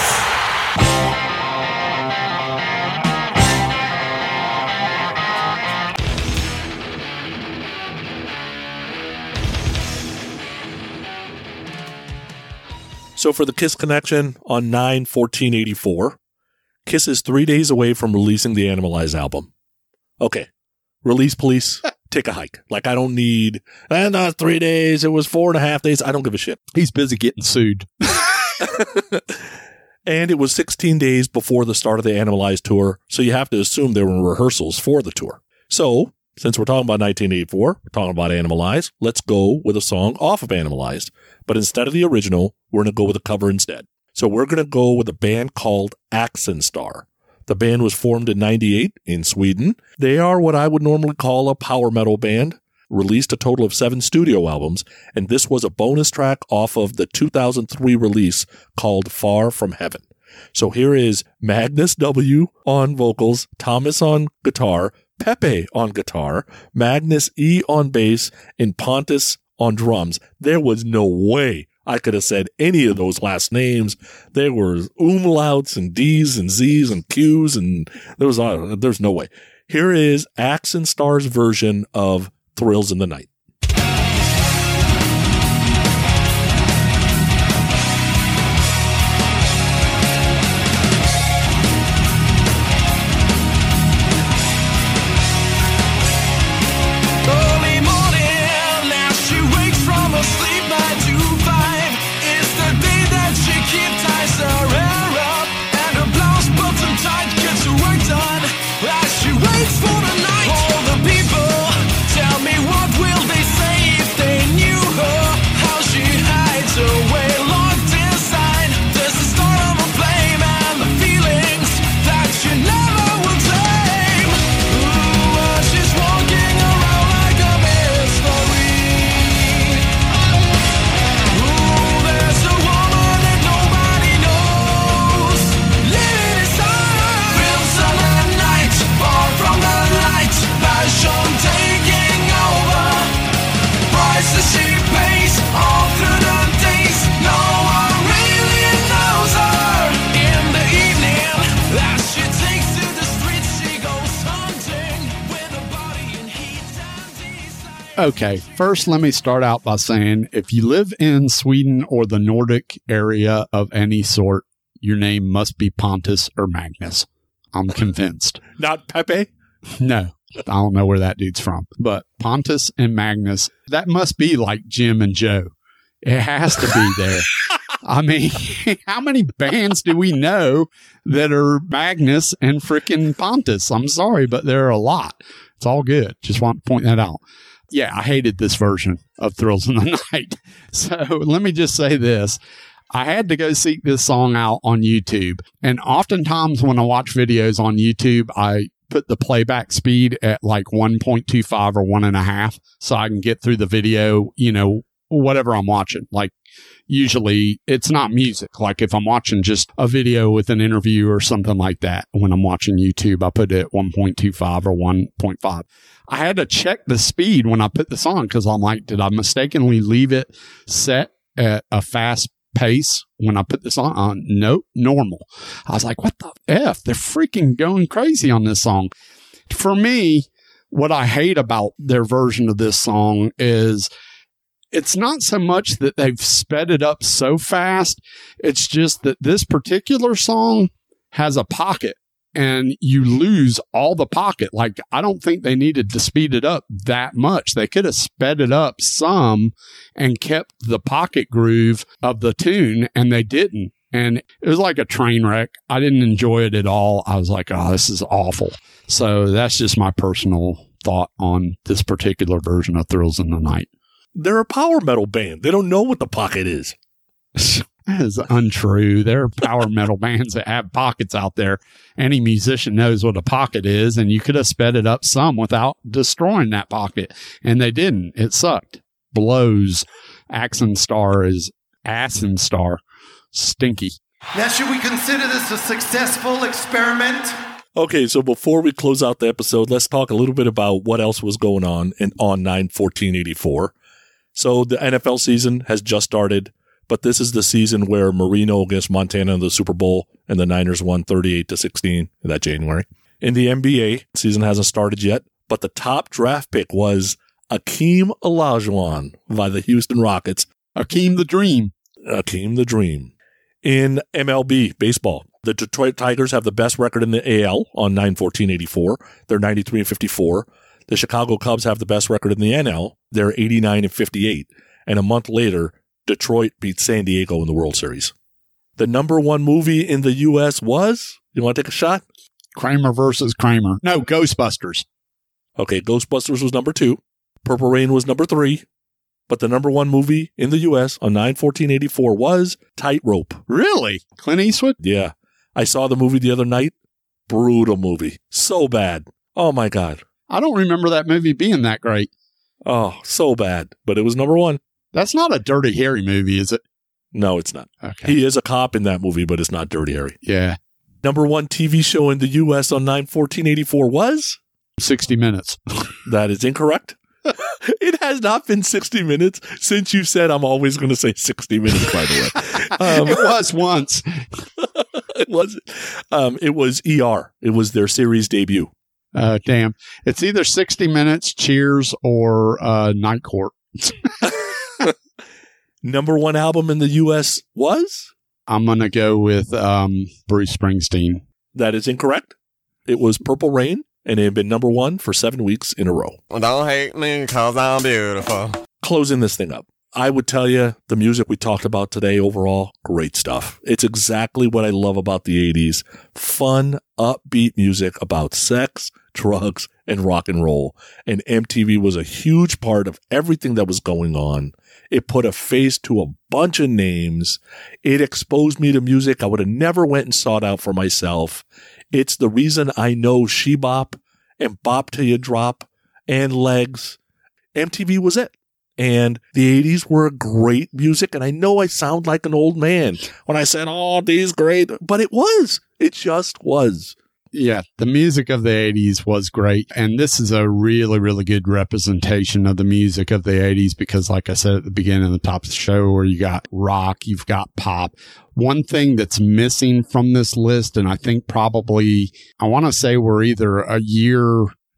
So for the KISS Connection on 9/14/84, KISS is 3 days away from releasing the Animalize album. Okay. Release police, take a hike. Like, I don't need, 3 days, it was 4.5 days. I don't give a shit. He's busy getting sued. And it was 16 days before the start of the Animalize tour, so you have to assume there were rehearsals for the tour. So, since we're talking about 1984, we're talking about Animalize, let's go with a song off of Animalized. But instead of the original, we're going to go with a cover instead. So we're going to go with a band called Axenstar. The band was formed in 98 in Sweden. They are what I would normally call a power metal band, released a total of 7 studio albums, and this was a bonus track off of the 2003 release called Far From Heaven. So here is Magnus W. on vocals, Thomas on guitar, Pepe on guitar, Magnus E. on bass, and Pontus on drums. There was no way I could have said any of those last names. There were umlauts and D's and Z's and Q's, and there's no way. Here is Axenstar's version of Thrills in the Night. For the night, all the people tell me what will they Okay, first let me start out by saying if you live in Sweden or the Nordic area of any sort, your name must be Pontus or Magnus. I'm convinced. Not Pepe? No, I don't know where that dude's from. But Pontus and Magnus, that must be like Jim and Joe. It has to be there. I mean, how many bands do we know that are Magnus and frickin' Pontus? I'm sorry, but there are a lot. It's all good. Just want to point that out. Yeah, I hated this version of Thrills in the Night. So let me just say this. I had to go seek this song out on YouTube. And oftentimes when I watch videos on YouTube, I put the playback speed at like 1.25 or 1.5 so I can get through the video, you know, whatever I'm watching. Like usually it's not music. Like if I'm watching just a video with an interview or something like that, when I'm watching YouTube, I put it at 1.25 or 1.5. I had to check the speed when I put this on because I'm like, did I mistakenly leave it set at a fast pace when I put this on? Nope, normal. I was like, what the F? They're freaking going crazy on this song. For me, what I hate about their version of this song is it's not so much that they've sped it up so fast. It's just that this particular song has a pocket and you lose all the pocket. Like, I don't think they needed to speed it up that much. They could have sped it up some and kept the pocket groove of the tune, and they didn't. And it was like a train wreck. I didn't enjoy it at all. I was like, oh, this is awful. So that's just my personal thought on this particular version of Thrills in the Night. They're a power metal band. They don't know what the pocket is. That is untrue. There are power metal bands that have pockets out there. Any musician knows what a pocket is, and you could have sped it up some without destroying that pocket, and they didn't. It sucked. Blows. Axon Star is Asin Star. Stinky. Now, should we consider this a successful experiment? Okay, so before we close out the episode, let's talk a little bit about what else was going on on 9/14/84. So the NFL season has just started, but this is the season where Marino against Montana in the Super Bowl and the Niners won 38-16 that January. In the NBA, season hasn't started yet, but the top draft pick was Akeem Olajuwon by the Houston Rockets. Akeem the Dream. Akeem the Dream. In MLB, baseball, the Detroit Tigers have the best record in the AL on 9/14/84. They're 93-54. The Chicago Cubs have the best record in the NL. They're 89-58. And a month later, Detroit beat San Diego in the World Series. The number one movie in the U.S. was, you want to take a shot? Kramer versus Kramer. No, Ghostbusters. Okay, Ghostbusters was number 2. Purple Rain was number 3. But the number one movie in the U.S. on 9/14/84 was Tightrope. Really? Clint Eastwood? Yeah. I saw the movie the other night. Brutal movie. So bad. Oh, my God. I don't remember that movie being that great. Oh, so bad. But it was number 1. That's not a Dirty Harry movie, is it? No, it's not. Okay. He is a cop in that movie, but it's not Dirty Harry. Yeah. Number 1 TV show in the U.S. on 9/14/84 was? 60 Minutes. That is incorrect. It has not been 60 minutes since you said I'm always going to say 60 minutes, by the way. It was once. It wasn't. It was ER. It was their series debut. Damn. It's either 60 Minutes, Cheers, or Night Court. Number 1 album in the U.S. was? I'm going to go with Bruce Springsteen. That is incorrect. It was Purple Rain, and it had been number 1 for 7 weeks in a row. Don't hate me because I'm beautiful. Closing this thing up, I would tell you the music we talked about today overall, great stuff. It's exactly what I love about the 80s. Fun, upbeat music about sex, drugs, and rock and roll. And MTV was a huge part of everything that was going on. It put a face to a bunch of names. It exposed me to music I would have never went and sought out for myself. It's the reason I know She Bop and Bop Till You Drop and Legs. MTV was it. And the 80s were great music. And I know I sound like an old man when I said, oh, these great, but it was. It just was. Yeah, the music of the 80s was great. And this is a really, really good representation of the music of the 80s because, like I said at the beginning of the top of the show, where you got rock, you've got pop. One thing that's missing from this list, and I think probably, I want to say we're either a year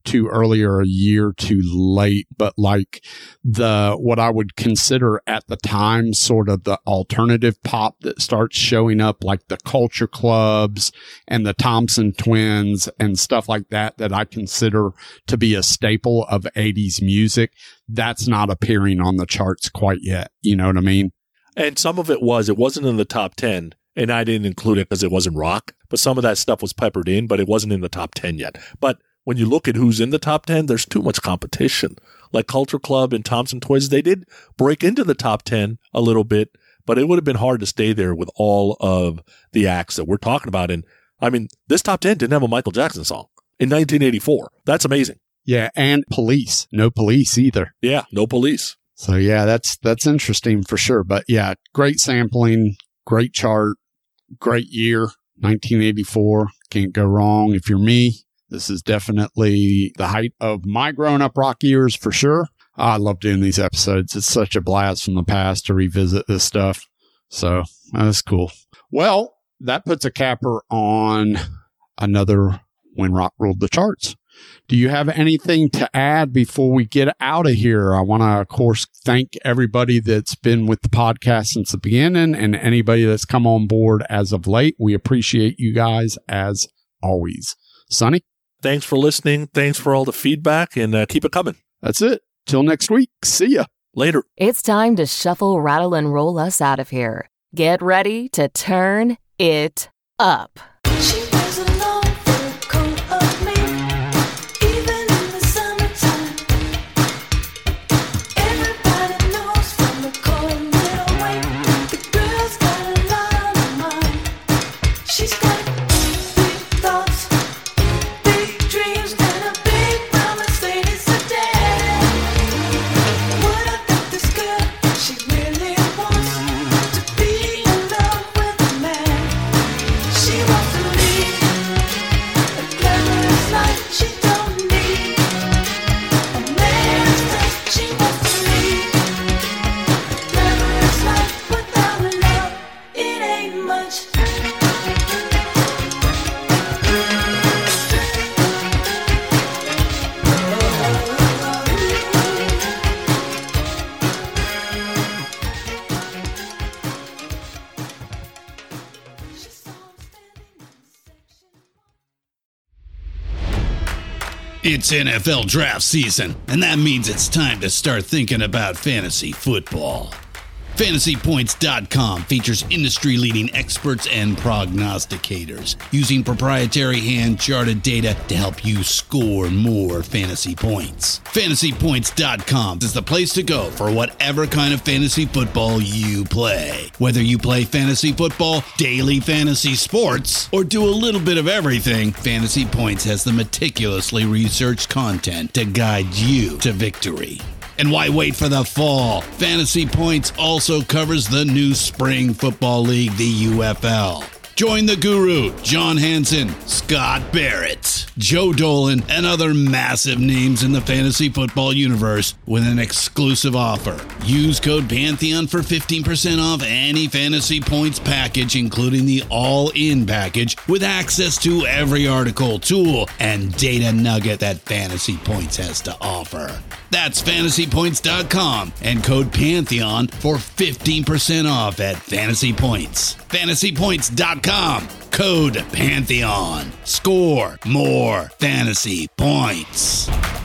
to earlier, a year too late, but like what I would consider at the time sort of the alternative pop that starts showing up, like the Culture Clubs and the Thompson Twins and stuff like that I consider to be a staple of 80s music. That's not appearing on the charts quite yet. You know what I mean? And some of it wasn't in the top 10, and I didn't include it because it wasn't rock, but some of that stuff was peppered in, but it wasn't in the top 10 yet. But when you look at who's in the top 10, there's too much competition. Like Culture Club and Thompson Twins, they did break into the top 10 a little bit, but it would have been hard to stay there with all of the acts that we're talking about. And I mean, this top 10 didn't have a Michael Jackson song in 1984. That's amazing. Yeah, and Police. No Police either. Yeah, no Police. So yeah, that's interesting for sure. But yeah, great sampling, great chart, great year, 1984. Can't go wrong. If you're me, this is definitely the height of my growing up rock years for sure. I love doing these episodes. It's such a blast from the past to revisit this stuff. So that's cool. Well, that puts a capper on another When Rock Ruled the Charts. Do you have anything to add before we get out of here? I want to, of course, thank everybody that's been with the podcast since the beginning and anybody that's come on board as of late. We appreciate you guys as always. Sonny? Thanks for listening. Thanks for all the feedback, and keep it coming. That's it. Till next week. See ya. Later. It's time to shuffle, rattle, and roll us out of here. Get ready to turn it up. It's NFL draft season, and that means it's time to start thinking about fantasy football. FantasyPoints.com features industry-leading experts and prognosticators using proprietary hand-charted data to help you score more fantasy points. FantasyPoints.com is the place to go for whatever kind of fantasy football you play. Whether you play fantasy football, daily fantasy sports, or do a little bit of everything, Fantasy Points has the meticulously researched content to guide you to victory. And why wait for the fall? Fantasy Points also covers the new spring football league, the UFL. Join the guru, John Hansen, Scott Barrett, Joe Dolan, and other massive names in the fantasy football universe with an exclusive offer. Use code Pantheon for 15% off any Fantasy Points package, including the all-in package, with access to every article, tool, and data nugget that Fantasy Points has to offer. That's FantasyPoints.com and code Pantheon for 15% off at Fantasy Points. FantasyPoints.com, code Pantheon. Score more fantasy points.